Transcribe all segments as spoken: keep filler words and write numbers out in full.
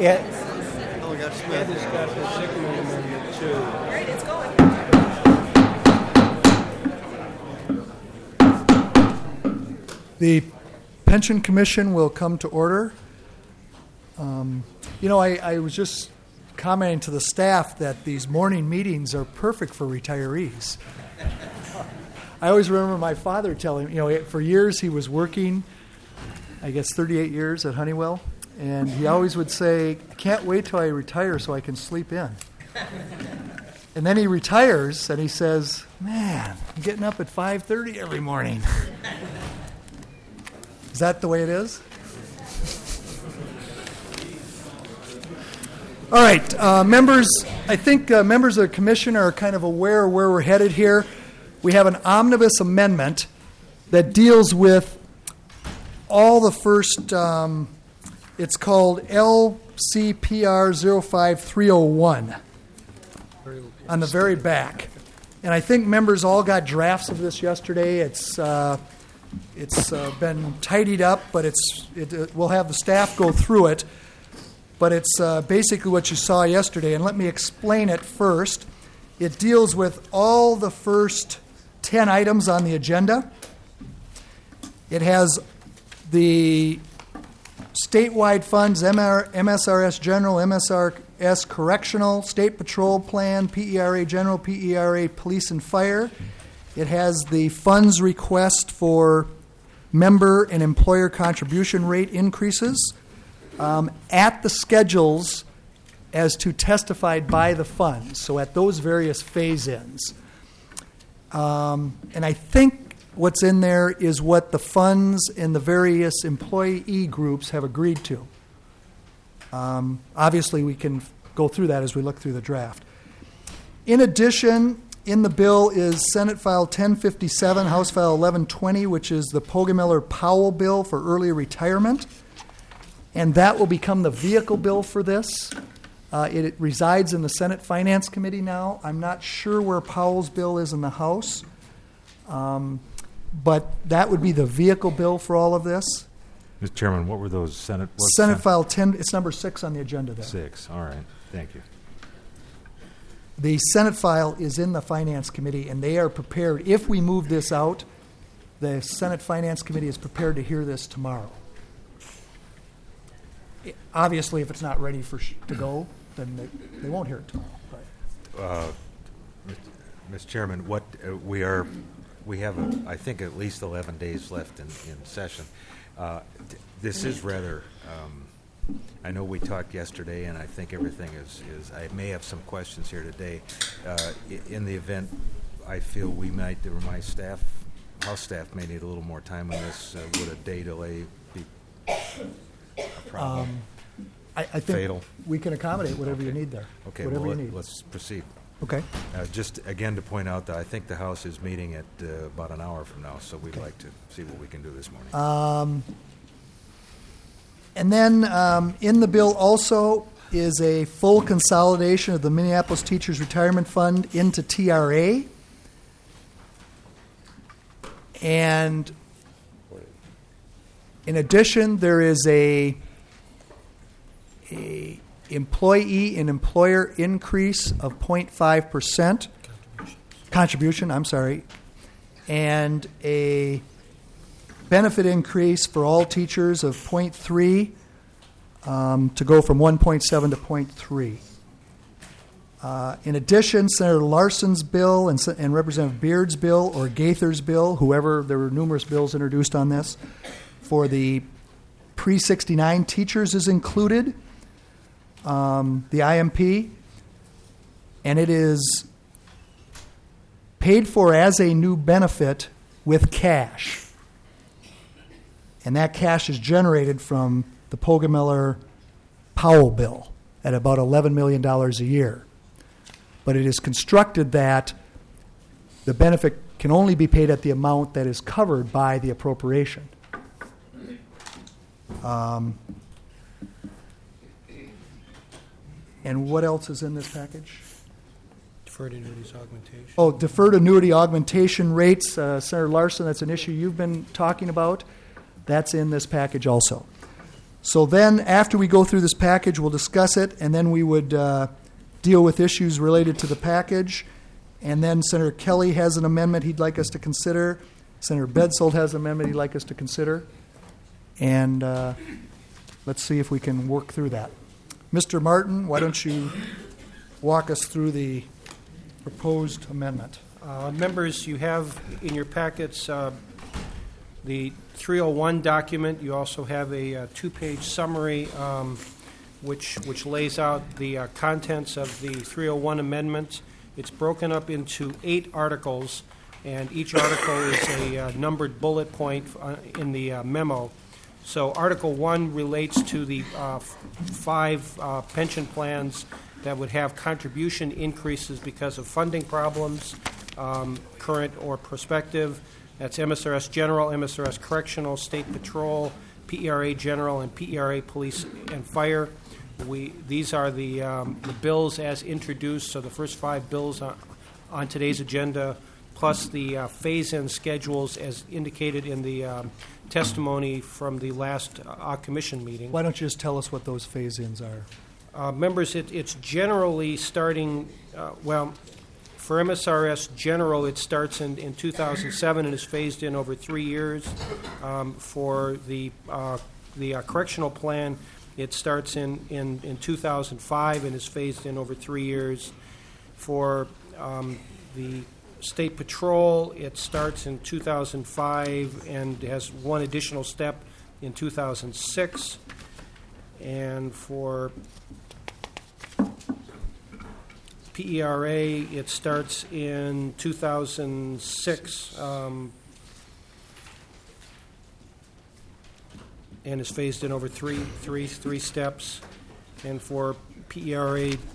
Ed, Oh, we got Ed Smith. has got the Zickerman amendment too. All right, it's going. The Pension Commission will come to order. Um, you know, I, I was just commenting to the staff that these morning meetings are perfect for retirees. I always remember my father telling me, you know, for years he was working, I guess thirty-eight years at Honeywell, and he always would say, I can't wait till I retire so I can sleep in. And then he retires and he says, man, I'm getting up at five thirty every morning. Is that the way it is? All right, uh, members, I think uh, members of the commission are kind of aware where we're headed here. We have an omnibus amendment that deals with all the first, um, it's called L C P R zero five three oh one on the very back. And I think members all got drafts of this yesterday. It's uh, it's uh, been tidied up, but it's it, it, we'll have the staff go through it. But it's uh, basically what you saw yesterday, and let me explain it first. It deals with all the first ten items on the agenda. It has the statewide funds, M S R S General, M S R S Correctional, State Patrol Plan, P E R A General, P E R A Police and Fire. It has the funds request for member and employer contribution rate increases um, at the schedules as to testified by the funds, so at those various phase-ins. Um, and I think what's in there is what the funds and the various employee groups have agreed to. Um, obviously, we can go through that as we look through the draft. In addition, in the bill is Senate File ten fifty-seven, House File eleven twenty, which is the Poggemiller-Powell bill for early retirement. And that will become the vehicle bill for this. Uh, it, it resides in the Senate Finance Committee now. I'm not sure where Powell's bill is in the House. Um, but that would be the vehicle bill for all of this. Mister Chairman, what were those Senate? Senate File ten, it's number six on the agenda there. Six, all right. Thank you. The Senate file is in the Finance Committee, and they are prepared. If we move this out, the Senate Finance Committee is prepared to hear this tomorrow. It, obviously, if it's not ready for sh- to go, then they, they won't hear it tomorrow. But. Uh, Mister Chairman, what uh, we are, we have, a, I think, at least eleven days left in, in session. Uh, th- this is rather. Um, I know we talked yesterday, and I think everything is, is I may have some questions here today. Uh, in the event I feel we might, or my staff, House staff may need a little more time on this, uh, would a day delay be a problem? Um, I, I think Fatal? we can accommodate whatever okay. you need there. Okay, whatever well, you need. let's proceed. Okay. Uh, just again to point out that I think the House is meeting at uh, about an hour from now, so we'd okay. like to see what we can do this morning. Um, And then um, in the bill also is a full consolidation of the Minneapolis Teachers Retirement Fund into T R A. And in addition, there is a, a employee and employer increase of zero point five percent. Contribution, I'm sorry. And a benefit increase for all teachers of zero point three um, to go from one point seven to zero point three. Uh, in addition, Senator Larson's bill and, and Representative Beard's bill or Gaither's bill, whoever, there were numerous bills introduced on this, for the pre sixty-nine teachers is included, um, the I M P, and it is paid for as a new benefit with cash. And that cash is generated from the Poggemiller-Powell bill at about eleven million dollars a year. But it is constructed that the benefit can only be paid at the amount that is covered by the appropriation. Um, and what else is in this package? Deferred annuities augmentation. Oh, deferred annuity augmentation rates. Uh, Senator Larson, that's an issue you've been talking about. That's in this package also. So then, after we go through this package, we'll discuss it, and then we would uh, deal with issues related to the package. And then Senator Kelly has an amendment he'd like us to consider. Senator Bedsold has an amendment he'd like us to consider. And uh, let's see if we can work through that. Mister Martin, why don't you walk us through the proposed amendment? Uh, Members, you have in your packets uh, the three oh one document. You also have a uh, two-page summary um, which which lays out the uh, contents of the three oh one amendment. It's broken up into eight articles, and each article is a uh, numbered bullet point uh, in the uh, memo. So Article one relates to the uh, f- five uh, pension plans that would have contribution increases because of funding problems, um, current or prospective. That's M S R S General, M S R S Correctional, State Patrol, P E R A General, and P E R A Police and Fire. We These are the, um, the bills as introduced, so the first five bills on, on today's agenda, plus the uh, phase-in schedules as indicated in the um, testimony from the last uh, commission meeting. Why don't you just tell us what those phase-ins are? Uh, members, it, it's generally starting, uh, well, for M S R S General, it starts in, in two thousand seven and is phased in over three years. Um, for the uh, the uh, correctional plan, it starts in, in, in two thousand five and is phased in over three years. For um, the State Patrol, it starts in two thousand five and has one additional step in two thousand six. And for P E R A, it starts in two thousand six um, and is phased in over three, three, three steps. And for P E R A,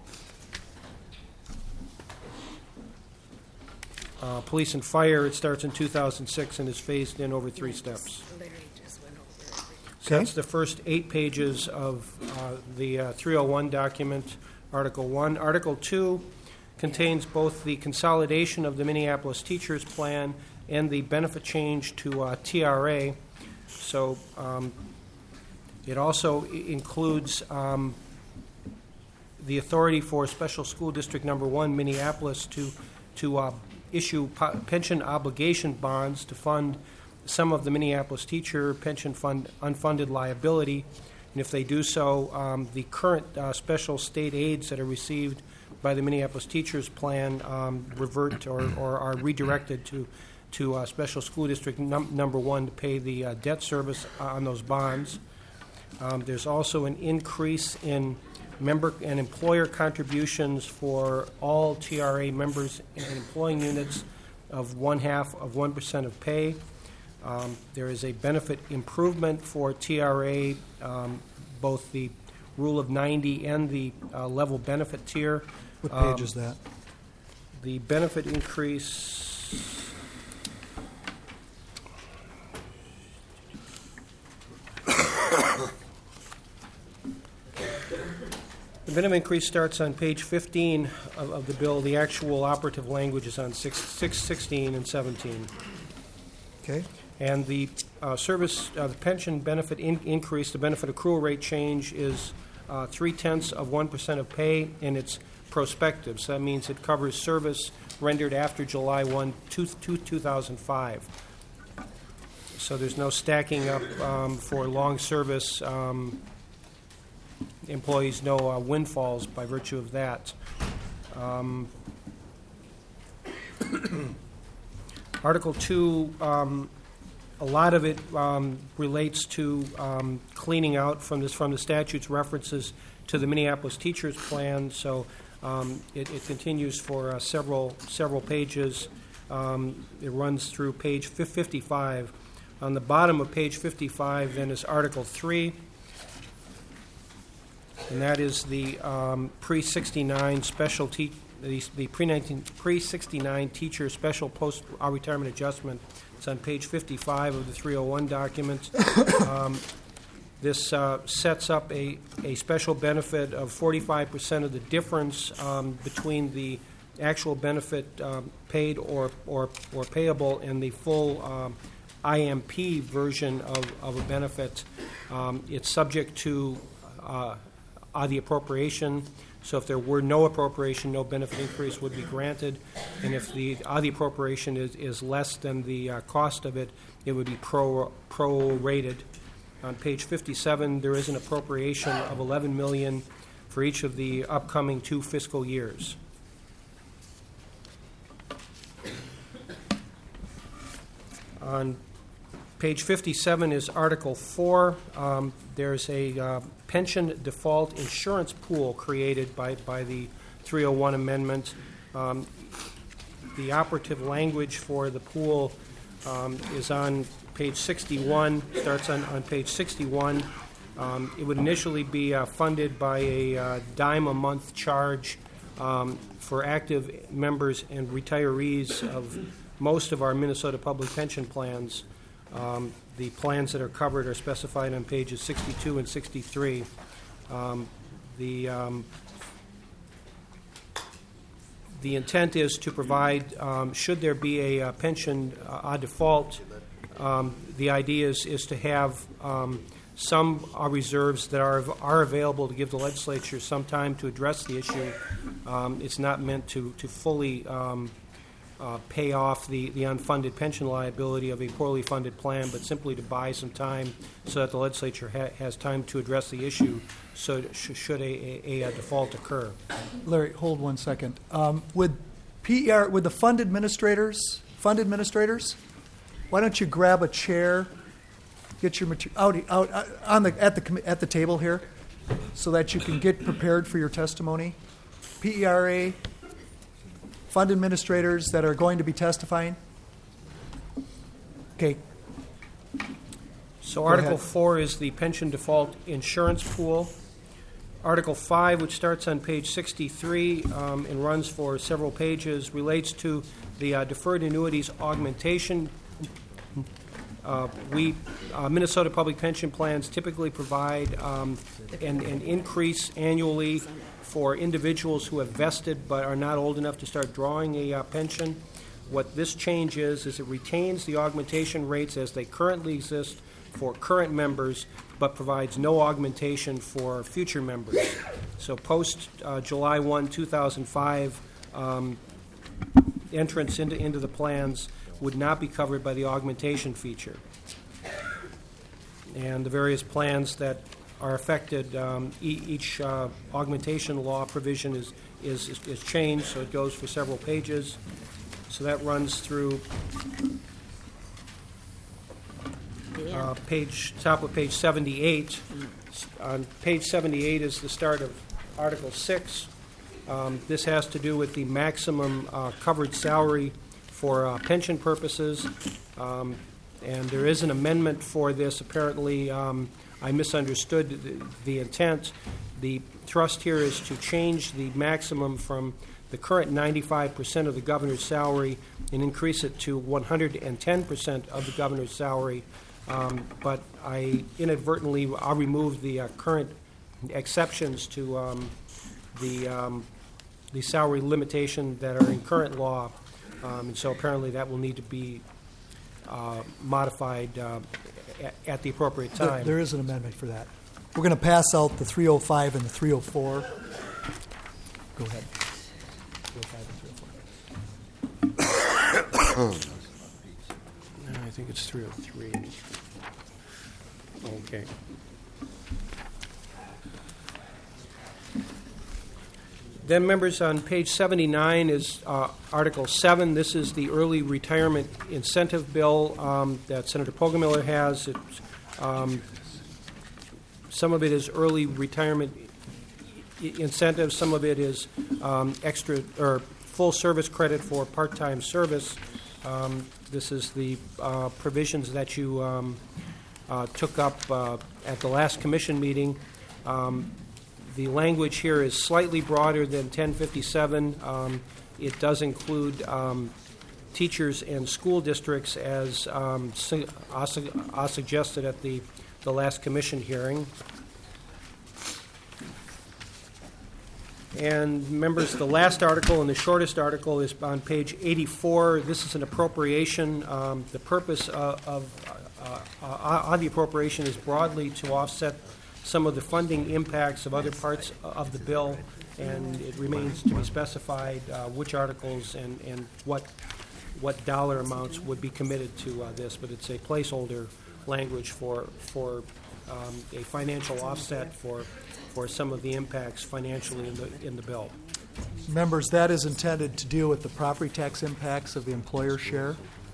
uh, Police and Fire, it starts in two thousand six and is phased in over three steps. So Okay. that's the first eight pages of uh, the uh, three oh one document, Article one. Article two contains both the consolidation of the Minneapolis Teachers Plan and the benefit change to uh, T R A. So um, it also i- includes um, the authority for Special School District Number One, Minneapolis, to to uh, issue po- pension obligation bonds to fund some of the Minneapolis teacher pension fund unfunded liability. And if they do so, um, the current uh, special state aids that are received by the Minneapolis Teachers Plan um, revert or, or are redirected to to uh, Special School District num- Number One to pay the uh, debt service on those bonds. Um, there's also an increase in member and employer contributions for all T R A members and employing units of one half of one percent of pay. Um, there is a benefit improvement for T R A, um, both the Rule of ninety and the uh, level benefit tier. What Um, page is that? The benefit increase. The benefit increase starts on page fifteen of, of the bill. The actual operative language is on six, six, sixteen and seventeen. Okay. And the uh, service, uh, the pension benefit in- increase, the benefit accrual rate change is uh, three-tenths of one percent of pay, and it's prospective. So that means it covers service rendered after July first, two thousand five. So there's no stacking up um, for long service um, employees, no uh, windfalls by virtue of that. Um, Article two, um, a lot of it um, relates to um, cleaning out from this from the statute's references to the Minneapolis Teachers Plan. So um, it, it continues for uh, several several pages. Um, it runs through page fifty-five. On the bottom of page fifty-five, then, is Article three, and that is the um, pre sixty-nine special te- the, the pre sixty-nine teacher special post-retirement adjustment. It's on page fifty-five of the three oh one document. Um, this uh, sets up a, a special benefit of forty-five percent of the difference um, between the actual benefit um, paid or, or, or payable and the full um, I M P version of, of a benefit. Um, It's subject to uh, uh, the appropriation. So if there were no appropriation, no benefit increase would be granted. And if the uh, the appropriation is, is less than the uh, cost of it, it would be pro prorated. On page fifty-seven, there is an appropriation of eleven million dollars for each of the upcoming two fiscal years. On page fifty-seven is Article four. Um, there's a uh, pension default insurance pool created by, by the three oh one amendment. Um, the operative language for the pool um, is on page sixty-one, starts on, on page sixty-one. Um, it would initially be uh, funded by a uh, dime a month charge um, for active members and retirees of most of our Minnesota public pension plans. Um, the plans that are covered are specified on pages sixty-two and sixty-three. Um, the um, the intent is to provide, um, should there be a, uh pension uh, a default, um, the idea is, is to have um, some uh, reserves that are are available to give the legislature some time to address the issue. Um, it's not meant to to fully um, uh, pay off the, the unfunded pension liability of a poorly funded plan, but simply to buy some time so that the legislature ha- has time to address the issue. So sh- should a, a, a default occur. Larry, hold one second. Um, would P E R, would the fund administrators, fund administrators, why don't you grab a chair, get your material out, out uh, on the at the commi- at the table here, so that you can get prepared for your testimony. P E R A, fund administrators that are going to be testifying. Okay. So Go Article ahead. four is the pension default insurance pool. Article five, which starts on page sixty-three um, and runs for several pages, relates to the uh, deferred annuities augmentation. Uh, we, uh, Minnesota public pension plans typically provide um, an, an increase annually for individuals who have vested but are not old enough to start drawing a uh, pension. What this change is, is it retains the augmentation rates as they currently exist for current members, but provides no augmentation for future members. So post uh, July first, two thousand five, um, entrance into, into the plans would not be covered by the augmentation feature. And the various plans that are affected, um, e- each uh, augmentation law provision is, is, is changed, so it goes for several pages. So that runs through uh, page, top of page seventy-eight. On page seventy-eight is the start of Article six. Um, this has to do with the maximum uh, covered salary for uh, pension purposes. Um, and there is an amendment for this. Apparently, um, I misunderstood the, the intent. The thrust here is to change the maximum from the current ninety-five percent of the governor's salary and increase it to one hundred ten percent of the governor's salary. Um, but I inadvertently I removed the uh, current exceptions to um, the um, the salary limitation that are in current law, um, and so apparently that will need to be uh, modified uh, at, at the appropriate There- time. there is an amendment for that. We're going to pass out the three oh five and the three oh four. Go ahead. three oh five and three oh four. No, I think it's three oh three. Okay. Then, members, on page seventy-nine is uh, Article seven. This is the early retirement incentive bill um, that Senator Poggemiller has. It's, um, some of it is early retirement i- incentives. Some of it is um, extra or full service credit for part-time service. Um, this is the uh, provisions that you um, uh, took up uh, at the last commission meeting. Um, The language here is slightly broader than ten fifty-seven. Um, it does include um, teachers and school districts, as um, su- I su- I suggested at the, the last commission hearing. And members, the last article and the shortest article is on page eighty-four. This is an appropriation. Um, The purpose of, of uh, uh, on the appropriation is broadly to offset some of the funding impacts of other parts of the bill, and it remains to be specified uh, which articles and, and what what dollar amounts would be committed to uh, this, but it's a placeholder language for for um, a financial offset for for some of the impacts financially in the in the bill. Members, that is intended to deal with the property tax impacts of the employer share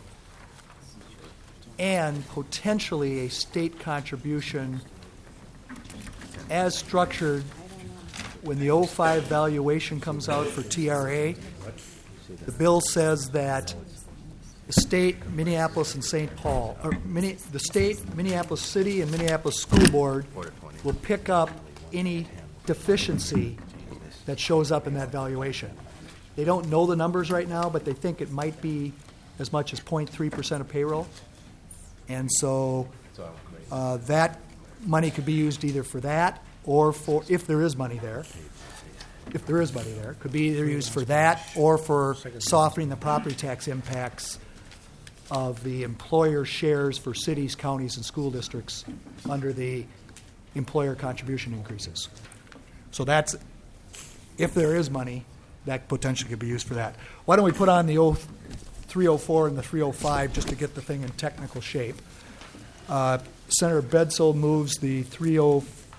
and potentially a state contribution as structured when the oh five valuation comes out for T R A. The bill says that the state, Minneapolis and Saint Paul, or Minne, the state, Minneapolis City and Minneapolis School Board will pick up any deficiency that shows up in that valuation. They don't know the numbers right now, but they think it might be as much as zero point three percent of payroll. And so uh, that money could be used either for that or for, if there is money there, if there is money there, could be either used for that or for softening the property tax impacts of the employer shares for cities, counties, and school districts under the employer contribution increases. So that's, if there is money, that potentially could be used for that. Why don't we put on the three oh four and the three oh five just to get the thing in technical shape. Uh, Senator Bedsole moves the three oh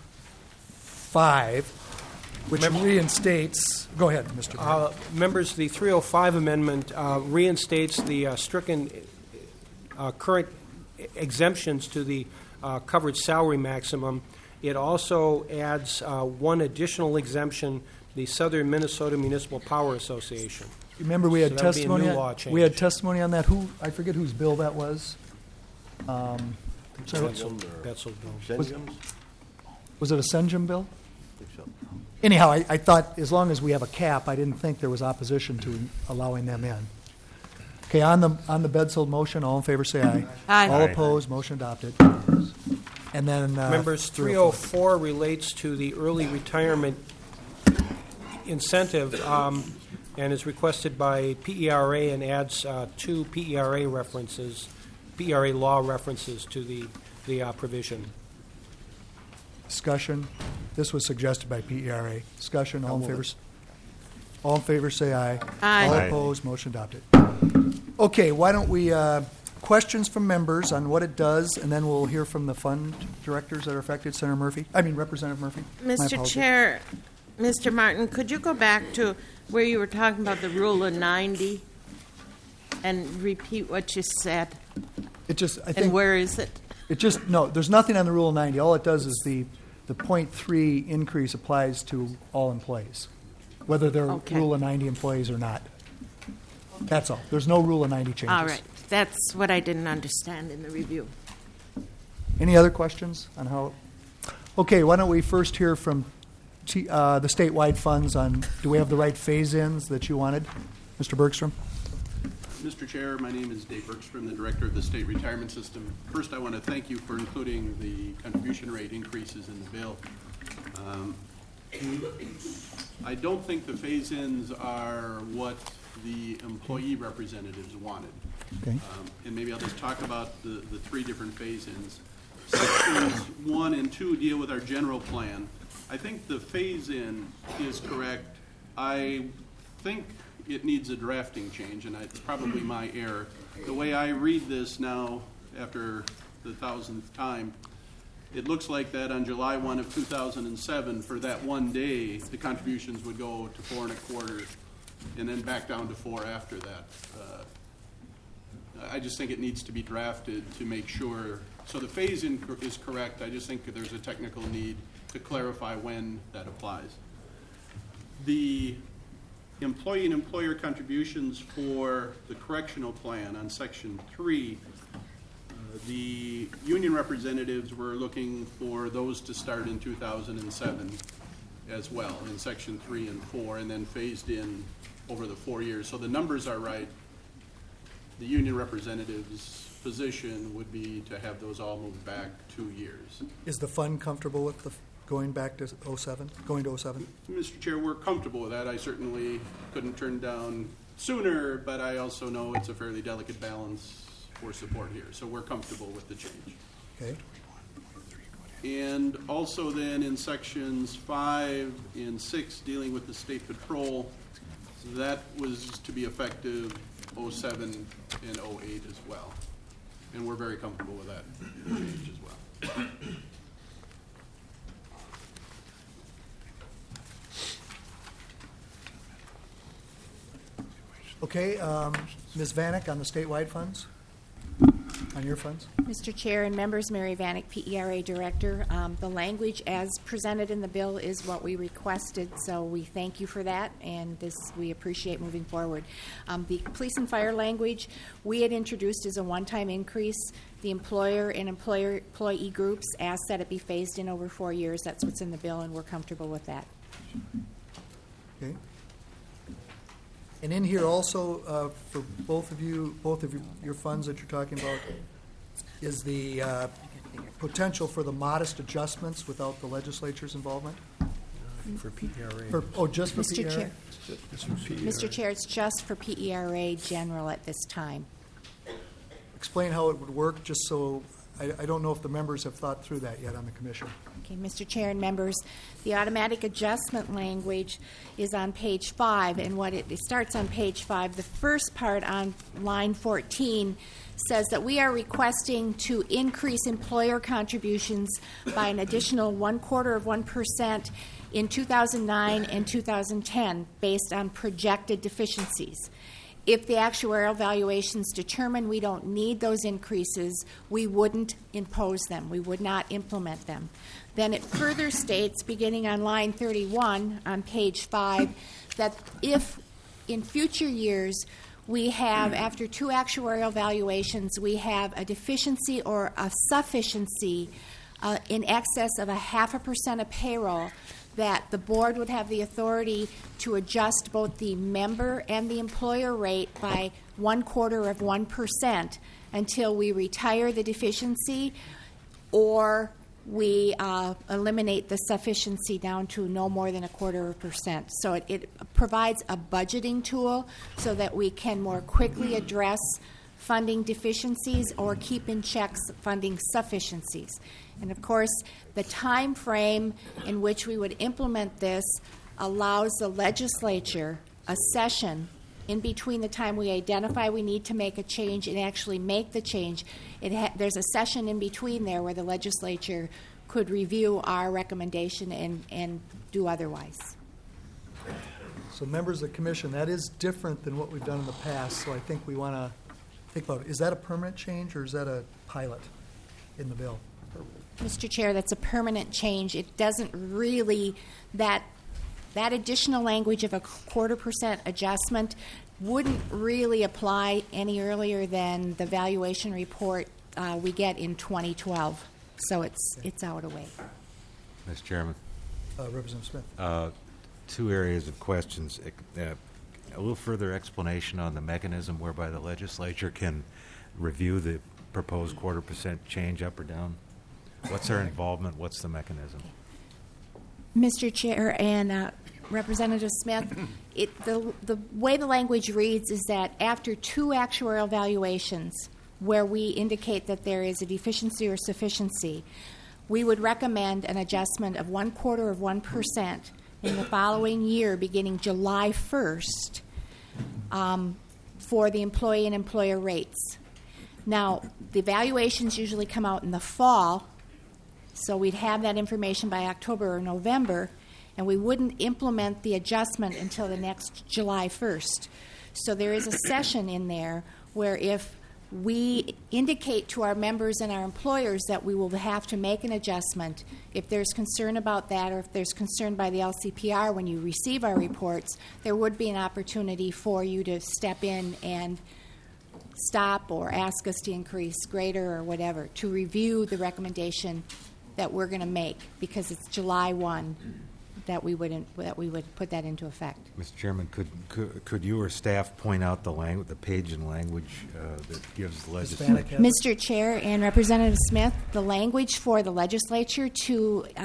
five, which reinstates. Go ahead, Mister Mayor. Uh, members, the three oh five amendment uh, reinstates the uh, stricken uh, current exemptions to the uh, covered salary maximum. It also adds uh, one additional exemption, the Southern Minnesota Municipal Power Association. Remember, we had So that would be a testimony. new on- law change. We had testimony on that. Who, I forget whose bill that was. Um, so- Betzel bill. was, was it a Senjum bill? Anyhow, I, I thought as long as we have a cap, I didn't think there was opposition to allowing them in. Okay, on the on the Bedsole motion, all in favor say aye. Aye. All Aye. opposed, motion adopted. And then uh, Members, three oh four relates to the early retirement incentive um, and is requested by P E R A and adds uh, two P E R A references, P E R A law references to the, the uh, provision. Discussion. This was suggested by P E R A. Discussion. All in favor. s- All in favor say aye. Aye. All Aye. opposed, motion adopted. Okay, why don't we, uh, questions from members on what it does, and then we'll hear from the fund directors that are affected. Senator Murphy, I mean Representative Murphy. My Mister apologies. Chair, Mister Martin, could you go back to where you were talking about the rule of ninety and repeat what you said? It just, I And think, where is it? it just, no, there's nothing on the Rule of ninety. All it does is the, the point three increase applies to all employees, whether they're Okay. Rule of ninety employees or not. That's all. There's no Rule of ninety changes. All right. That's what I didn't understand in the review. Any other questions on how? Okay, why don't we first hear from T, uh, the statewide funds on, do we have the right phase-ins that you wanted? Mister Bergstrom? Mister Chair, my name is Dave Bergstrom, the Director of the State Retirement System. First, I want to thank you for including the contribution rate increases in the bill. Um, I don't think the phase-ins are what the employee representatives wanted. Okay. Um, And maybe I'll just talk about the, the three different phase-ins. Sections one and two deal with our general plan. I think the phase-in is correct. I think it needs a drafting change, and it's probably my error. The way I read this now, after the thousandth time, it looks like that on July first of two thousand seven, for that one day, the contributions would go to four and a quarter, and then back down to four after that. Uh, I just think it needs to be drafted to make sure. So the phase-in cor- is correct. I just think that there's a technical need to clarify when that applies. The employee and employer contributions for the correctional plan on section three, uh, the union representatives were looking for those to start in two thousand seven as well, in section three and four, and then phased in over the four years. So the numbers are right. The union representative's position would be to have those all moved back two years. Is the fund comfortable with the going back to oh seven, going to oh seven? Mister Chair, we're comfortable with that. I certainly couldn't turn down sooner, but I also know it's a fairly delicate balance for support here. So we're comfortable with the change. Okay. And also then in sections five and six, dealing with the state patrol, that was to be effective oh seven and oh eight as well. And we're very comfortable with that change as well. Okay, um, Miz Vanek on the statewide funds? On your funds? Mister Chair and members, Mary Vanek, P E R A Director. Um, the language as presented in the bill is what we requested, so we thank you for that, and this we appreciate moving forward. Um, the police and fire language we had introduced as a one-time increase. The employer and employer employee groups asked that it be phased in over four years. That's what's in the bill, and we're comfortable with that. Okay. And in here also, uh, for both of you, both of your, your funds that you're talking about, is the uh, potential for the modest adjustments without the legislature's involvement? For P E R A. For, oh, just for Mister P E R A? Chair. Mister Chair, it's just for P E R A general at this time. Explain how it would work, just so, I, I don't know if the members have thought through that yet on the commission. Okay, Mister Chair and members, the automatic adjustment language is on page five, and what it, it starts on page five. The first part on line fourteen says that we are requesting to increase employer contributions by an additional one quarter of one percent in two thousand nine and two thousand ten based on projected deficiencies. If the actuarial valuations determine we don't need those increases, we wouldn't impose them. We would not implement them. Then it further states, beginning on line thirty-one on page five, that if in future years we have, after two actuarial valuations, we have a deficiency or a sufficiency uh, in excess of a half a percent of payroll, that the board would have the authority to adjust both the member and the employer rate by one quarter of one percent until we retire the deficiency or we uh, eliminate the sufficiency down to no more than a quarter of a percent. So it, it provides a budgeting tool so that we can more quickly address funding deficiencies or keep in check funding sufficiencies. And of course, the time frame in which we would implement this allows the legislature a session in between the time we identify we need to make a change and actually make the change. It ha- there's a session in between there where the legislature could review our recommendation and, and do otherwise. So members of the commission, that is different than what we've done in the past, so I think we want to think about it. Is that a permanent change or is that a pilot in the bill? Mister Chair, that's a permanent change. It doesn't really, that that additional language of a quarter percent adjustment wouldn't really apply any earlier than the valuation report uh, we get in twenty twelve. So it's it's out of the way. Mister Chairman, Uh, Representative Smith. uh, two areas of questions. Uh, a little further explanation on the mechanism whereby the legislature can review the proposed quarter percent change up or down. What's our involvement? What's the mechanism? Mister Chair and uh, Representative Smith, it, the, the way the language reads is that after two actuarial valuations where we indicate that there is a deficiency or sufficiency, we would recommend an adjustment of one quarter of one percent in the following year beginning July first um, for the employee and employer rates. Now, the valuations usually come out in the fall, so we'd have that information by October or November, and we wouldn't implement the adjustment until the next July first. So there is a session in there where if we indicate to our members and our employers that we will have to make an adjustment, if there's concern about that or if there's concern by the L C P R when you receive our reports, there would be an opportunity for you to step in and stop or ask us to increase greater or whatever, to review the recommendation that we're going to make, because it's July first that we would in, that we would put that into effect. Mister Chairman, could could, could you or staff point out the language, the page in language uh, that gives the legislature? Hispanic. Mister Chair and Representative Smith, the language for the legislature to uh,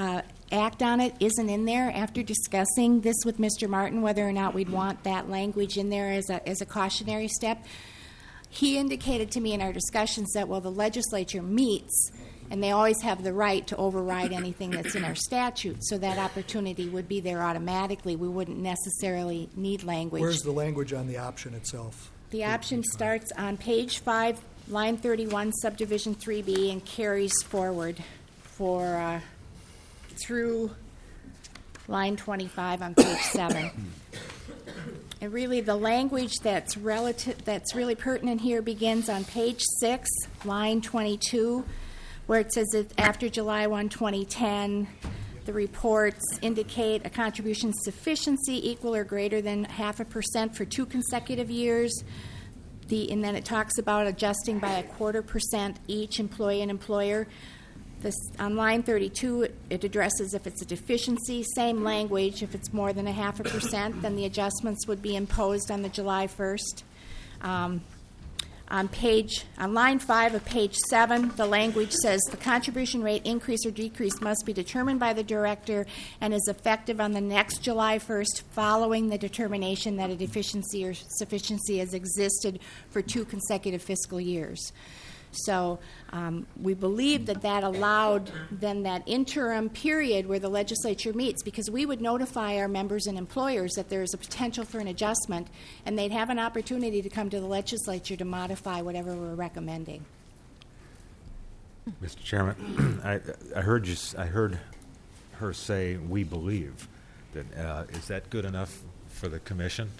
act on it isn't in there. After discussing this with Mister Martin, whether or not we'd want that language in there as a, as a cautionary step, he indicated to me in our discussions that, well, the legislature meets, and they always have the right to override anything that's in our statute, so that opportunity would be there automatically. We wouldn't necessarily need language. Where's the language on the option itself? The option starts on page five, line thirty-one, subdivision three B, and carries forward for uh, through line twenty-five on page seven. And really, the language that's relative, that's really pertinent here begins on page six, line twenty-two, where it says that after July first, twenty ten, the reports indicate a contribution sufficiency equal or greater than half a percent for two consecutive years. The, and then it talks about adjusting by a quarter percent each employee and employer. This, on line thirty-two, it, it addresses if it's a deficiency, same language. If it's more than a half a percent, then the adjustments would be imposed on the July first. Um, on page, on line five of page seven, the language says the contribution rate increase or decrease must be determined by the director and is effective on the next July first following the determination that a deficiency or sufficiency has existed for two consecutive fiscal years. So um, we believe that that allowed then that interim period where the legislature meets, because we would notify our members and employers that there is a potential for an adjustment, and they'd have an opportunity to come to the legislature to modify whatever we're recommending. Mister Chairman, I, I heard you. s- I heard her say, "We believe." That uh, is that good enough for the commission?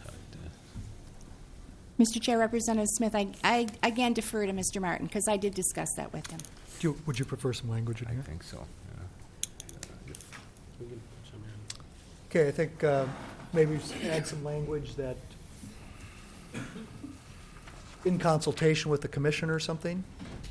Mister Chair, Representative Smith, I, I again defer to Mister Martin because I did discuss that with him. Do you, would you prefer some language in I here? think so. Yeah. Okay, I think uh, maybe add some language that, in consultation with the commission or something.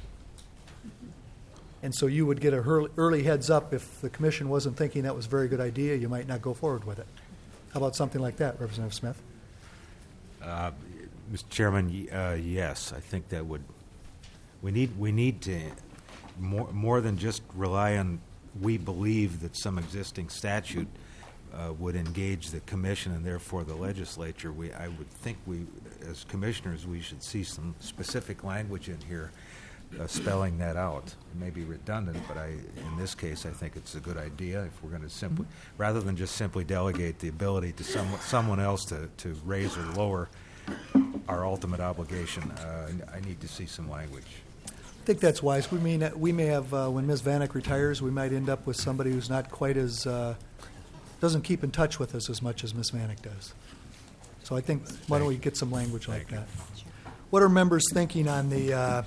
And so you would get a early, early heads up if the commission wasn't thinking that was a very good idea, you might not go forward with it. How about something like that, Representative Smith? Uh, Mister Chairman, y- uh, yes, I think that would. We need we need to more more than just rely on. We believe that some existing statute uh, would engage the commission and therefore the legislature. We I would think we, as commissioners, we should see some specific language in here uh, spelling that out. It may be redundant, but I in this case I think it's a good idea. If we're going to simply rather than just simply delegate the ability to some, someone else to, to raise or lower our ultimate obligation, uh, I need to see some language. I think that's wise. We may, not, we may have, uh, when Miz Vanek retires, we might end up with somebody who's not quite as, uh, doesn't keep in touch with us as much as Miz Vanek does. So I think, why don't we get some language like that? What are members thinking on the uh,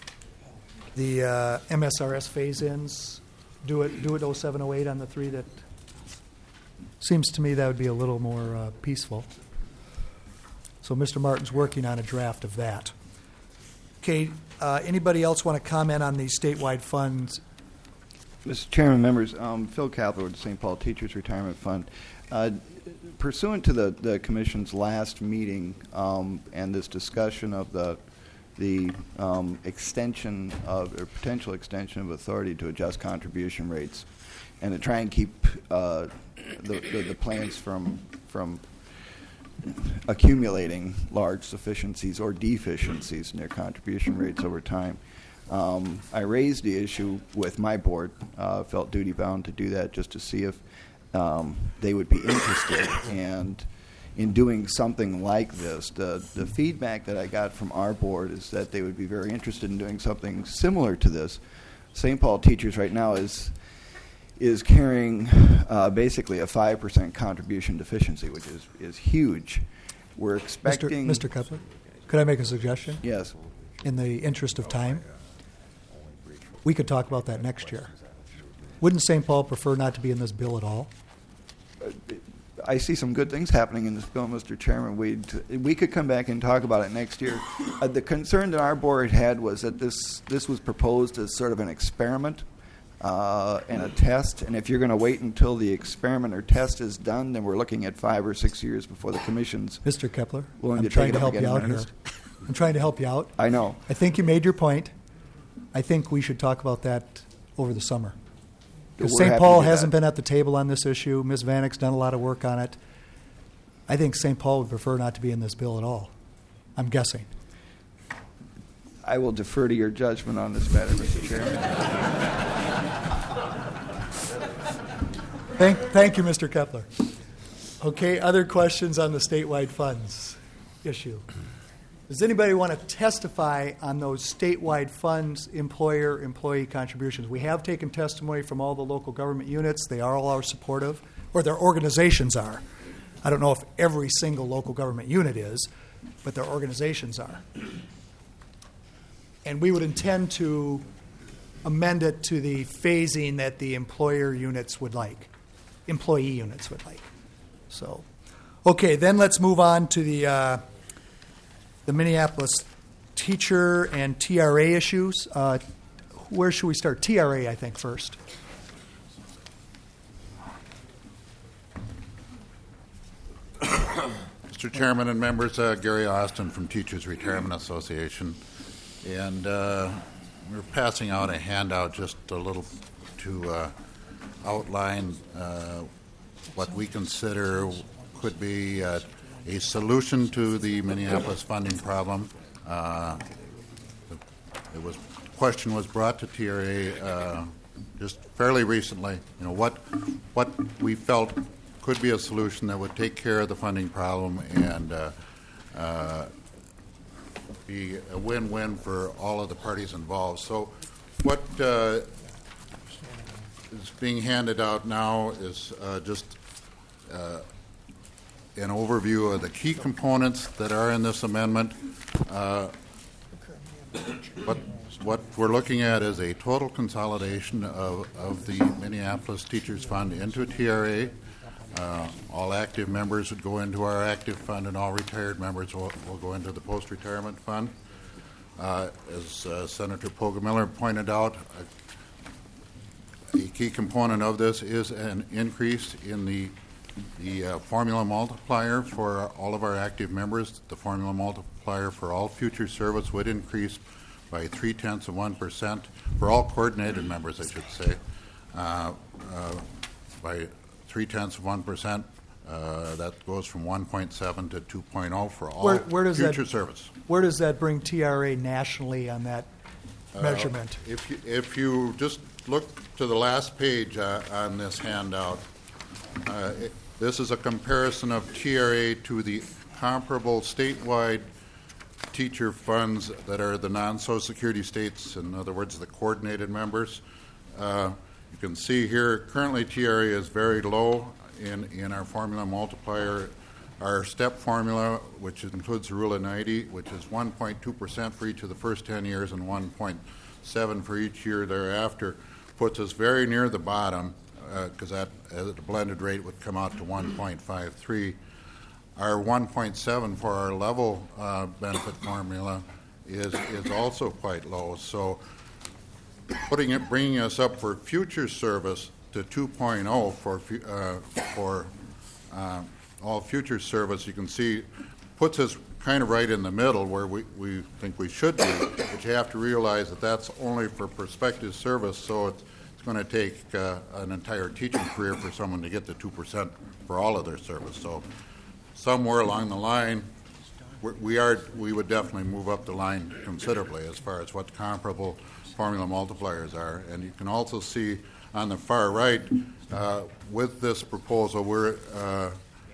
the uh, M S R S phase-ins? Do it, do it oh seven oh eight on the three that, seems to me that would be a little more uh, peaceful. So Mister Martin's working on a draft of that. Okay, uh, anybody else want to comment on these statewide funds? Mister Chairman, members, um, Phil Capler with the Saint Paul Teachers Retirement Fund. Uh, pursuant to the, the Commission's last meeting um, and this discussion of the the um, extension of or potential extension of authority to adjust contribution rates, and to try and keep uh, the, the the plans from from accumulating large sufficiencies or deficiencies in their contribution rates over time. Um, I raised the issue with my board, uh, felt duty bound to do that just to see if um, they would be interested and in doing something like this. The, the feedback that I got from our board is that they would be very interested in doing something similar to this. Saint Paul Teachers right now is is carrying uh, basically a five percent contribution deficiency, which is, is huge. We're expecting... Mister Mister Kepler, could I make a suggestion? Yes. In the interest of time, we could talk about that next year. Wouldn't Saint Paul prefer not to be in this bill at all? I see some good things happening in this bill, Mister Chairman. We we could come back and talk about it next year. Uh, the concern that our board had was that this this was proposed as sort of an experiment uh, and a test. And if you're going to wait until the experiment or test is done, then we're looking at five or six years before the commission's Mister Kepler, willing I'm to trying take to it up help again you in out here. earnest. I'm trying to help you out. I know. I think you made your point. I think we should talk about that over the summer. we're Saint happy Paul to do hasn't that. been at the table on this issue. Miz Vanek's done a lot of work on it. I think Saint Paul would prefer not to be in this bill at all. I'm guessing. I will defer to your judgment on this matter, Mister Chairman. Thank, thank you, Mister Kepler. Okay, other questions on the statewide funds issue? Does anybody want to testify on those statewide funds, employer-employee contributions? We have taken testimony from all the local government units. They are all are supportive, or their organizations are. I don't know if every single local government unit is, but their organizations are. And we would intend to amend it to the phasing that the employer units would like, employee units would like. So, okay, then let's move on to the uh, the Minneapolis teacher and T R A issues. Uh, where should we start? T R A, I think, first. Mister Chairman and members, uh, Gary Austin from Teachers Retirement Association. And uh, we're passing out a handout just a little to uh, outline uh, what we consider could be uh, a solution to the Minneapolis funding problem. Uh, it was question was brought to T R A uh, just fairly recently. You know what what we felt could be a solution that would take care of the funding problem and uh, uh, be a win-win for all of the parties involved. So what uh, is being handed out now is uh, just uh, an overview of the key components that are in this amendment. Uh, what, what we're looking at is a total consolidation of, of the Minneapolis Teachers Fund into T R A. Uh, all active members would go into our active fund, and all retired members will, will go into the post-retirement fund. Uh, as uh, Senator Poggemiller pointed out, a, a key component of this is an increase in the the uh, formula multiplier for all of our active members. The formula multiplier for all future service would increase by three tenths of one percent for all coordinated members, I should say, uh, uh, by three tenths of one percent. Uh, that goes from one point seven to two point oh for all Where- where does future that- service. Where does that bring T R A nationally on that measurement? Uh, if you, if you just look to the last page uh, on this handout, uh, it, this is a comparison of T R A to the comparable statewide teacher funds that are the non-Social Security states, in other words, the coordinated members. Uh, you can see here currently T R A is very low in, in our formula multiplier. Our step formula, which includes the rule of ninety, which is one point two percent for each of the first ten years and one point seven for each year thereafter, puts us very near the bottom, because uh, that at a blended rate would come out to one point five three. Our one point seven for our level uh, benefit formula is is also quite low. So putting it, bringing us up for future service to two point oh for uh, for uh, all future service, you can see puts us kind of right in the middle where we, we think we should be, but you have to realize that that's only for prospective service, so it's, it's going to take uh, an entire teaching career for someone to get the two percent for all of their service. So somewhere along the line, we we are we would definitely move up the line considerably as far as what comparable formula multipliers are. And you can also see on the far right, uh, with this proposal, we're uh,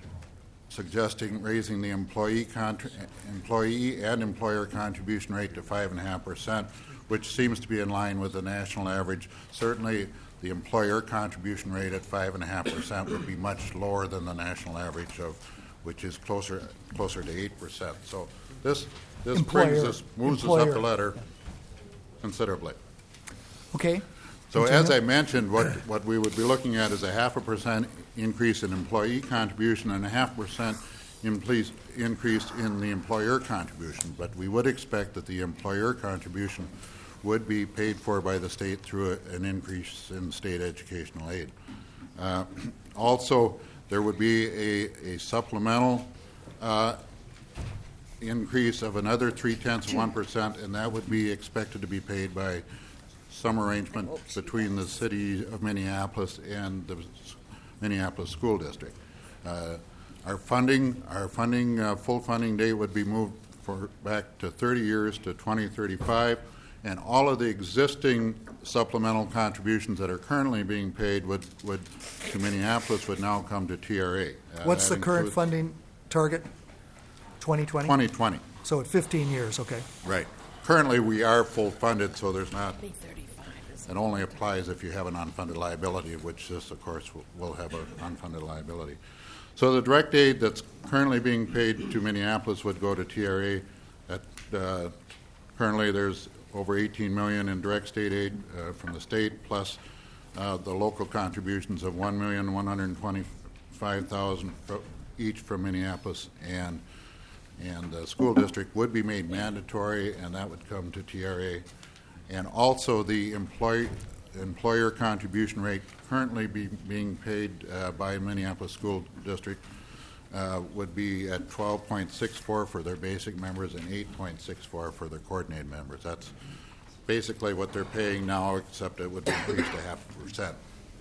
suggesting raising the employee contra- employee and employer contribution rate to five and a half percent, which seems to be in line with the national average. Certainly, the employer contribution rate at five and a half percent would be much lower than the national average of, which is closer closer to eight percent. So this this Employer- brings us moves us employer. up the ladder considerably. Okay. So Continue. as I mentioned, what, what we would be looking at is a half a percent increase in employee contribution and a half percent increase increase in the employer contribution. But we would expect that the employer contribution would be paid for by the state through a, an increase in state educational aid. Uh, also, there would be a, a supplemental uh, increase of another three tenths of one percent, and that would be expected to be paid by some arrangement between the city of Minneapolis and the Minneapolis School District. Uh, our funding, our funding, uh, full funding date would be moved for back to thirty years to twenty thirty-five, and all of the existing supplemental contributions that are currently being paid would, would to Minneapolis would now come to T R A. Uh, What's the that current includes funding target? twenty twenty? twenty twenty. So at fifteen years, okay. Right. Currently, we are full funded, so there's not. It only applies if you have an unfunded liability, of which this, of course, will, will have an unfunded liability. So the direct aid that's currently being paid to Minneapolis would go to T R A. At, uh, currently, there's over eighteen million dollars in direct state aid uh, from the state, plus uh, the local contributions of one million one hundred twenty-five thousand dollars each from Minneapolis, and and the school district would be made mandatory, and that would come to T R A. And also the employee, employer contribution rate currently be, being paid uh, by Minneapolis School District uh, would be at twelve point six four for their basic members and eight point six four for their coordinated members. That's basically what they're paying now, except it would be increased to half a percent.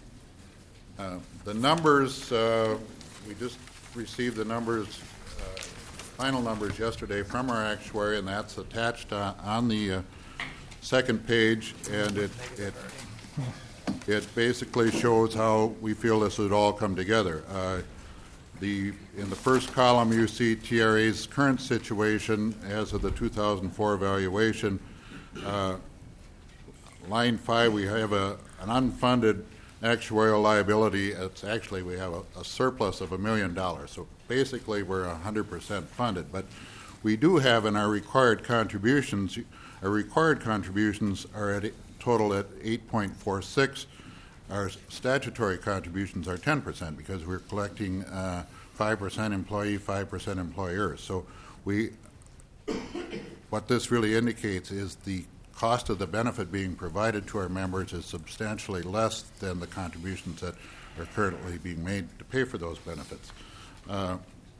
Uh, the numbers, uh, we just received the numbers, uh, final numbers yesterday from our actuary, and that's attached uh, on the uh, second page, and it, it it basically shows how we feel this would all come together. Uh, the in the first column, you see T R A's current situation as of the two thousand four evaluation. Uh, line five, we have a an unfunded actuarial liability. It's actually we have a, a surplus of a million dollars. So basically, we're one hundred percent funded, but we do have in our required contributions. Our required contributions are at total at eight point four six. Our statutory contributions are ten percent because we're collecting uh, five percent employee, five percent employers. So we, what this really indicates is the cost of the benefit being provided to our members is substantially less than the contributions that are currently being made to pay for those benefits. Uh,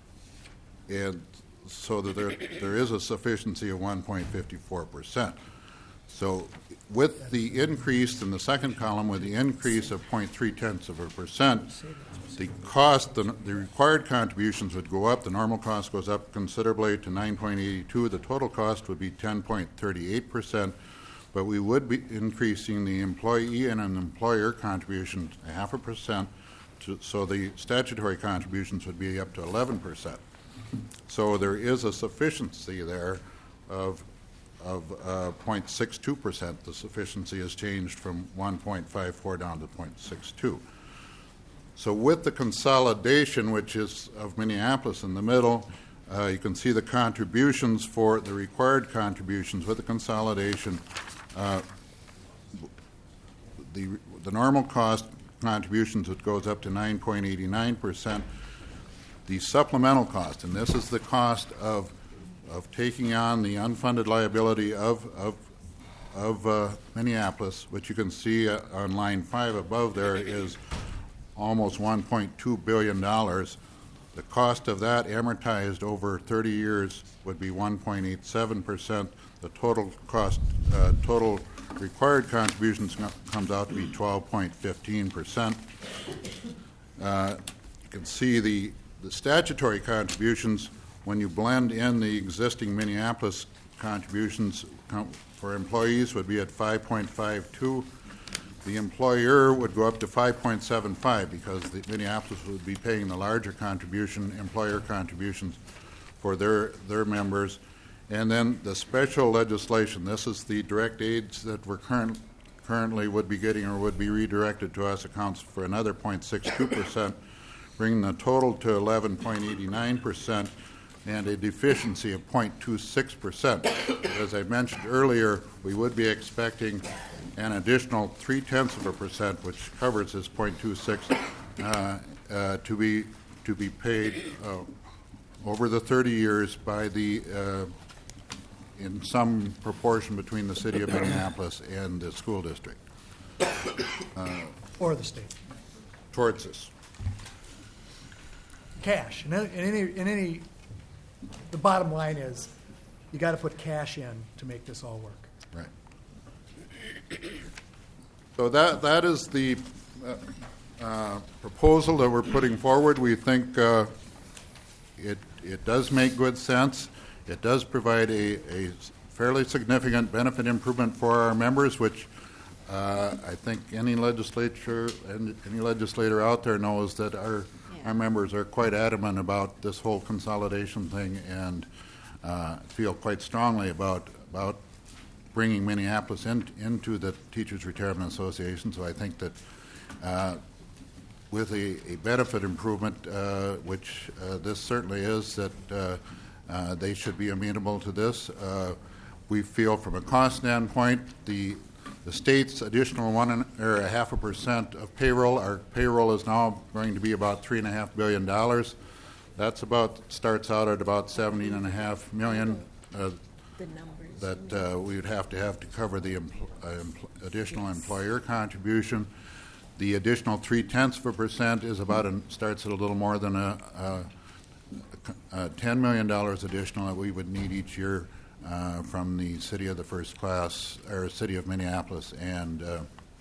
and so that there, there is a sufficiency of one point five four percent. So with the increase in the second column, with the increase of zero point three tenths of a percent, the cost, the, the required contributions would go up. The normal cost goes up considerably to nine point eight two. The total cost would be ten point three eight percent, but we would be increasing the employee and an employer contribution a half a percent, to, so the statutory contributions would be up to eleven percent. So there is a sufficiency there of of uh, zero point six two percent. The sufficiency has changed from one point five four down to zero point six two. So with the consolidation, which is of Minneapolis in the middle, uh, you can see the contributions for the required contributions with the consolidation. Uh, the the normal cost contributions, it goes up to nine point eight nine percent. The supplemental cost, and this is the cost of of taking on the unfunded liability of of of uh, Minneapolis, which you can see uh, on line five above there is almost one point two billion dollars. The cost of that amortized over thirty years would be one point eight seven percent. The total cost, uh, total required contributions comes out to be twelve point one five percent. Uh, you can see the The statutory contributions, when you blend in the existing Minneapolis contributions for employees, would be at five point five two. The employer would go up to five point seven five because the Minneapolis would be paying the larger contribution, employer contributions for their, their members. And then the special legislation, this is the direct aids that we're current, currently would be getting or would be redirected to us, accounts for another zero point six two percent. Bringing the total to eleven point eight nine percent and a deficiency of zero point two six percent. As I mentioned earlier, we would be expecting an additional three-tenths of a percent, which covers this zero point two six, uh, uh, to be to be paid uh, over the thirty years by the uh, in some proportion between the city of Minneapolis and the school district. Uh, or the state. Towards us. Cash. In any, in any, the bottom line is, you got to put cash in to make this all work. Right. So that, that is the uh, uh, proposal that we're putting forward. We think uh, it, it does make good sense. It does provide a, a fairly significant benefit improvement for our members, which uh, I think any legislature and any legislator out there knows that our, Yeah. our members are quite adamant about this whole consolidation thing and uh, feel quite strongly about, about bringing Minneapolis in, into the Teachers Retirement Association. So I think that uh, with a, a benefit improvement, uh, which uh, this certainly is, that uh, uh, they should be amenable to this. Uh, we feel from a cost standpoint, the the state's additional one and, or a half a percent of payroll, our payroll is now going to be about three and a half billion dollars. That's about, starts out at about seventeen and a half million uh, The numbers. that uh, we would have to have to cover the empl- uh, empl- additional employer contribution. The additional three tenths of a percent is about, an, starts at a little more than a, a, a ten million dollars additional that we would need each year uh, from the city of the first class, or city of Minneapolis and uh,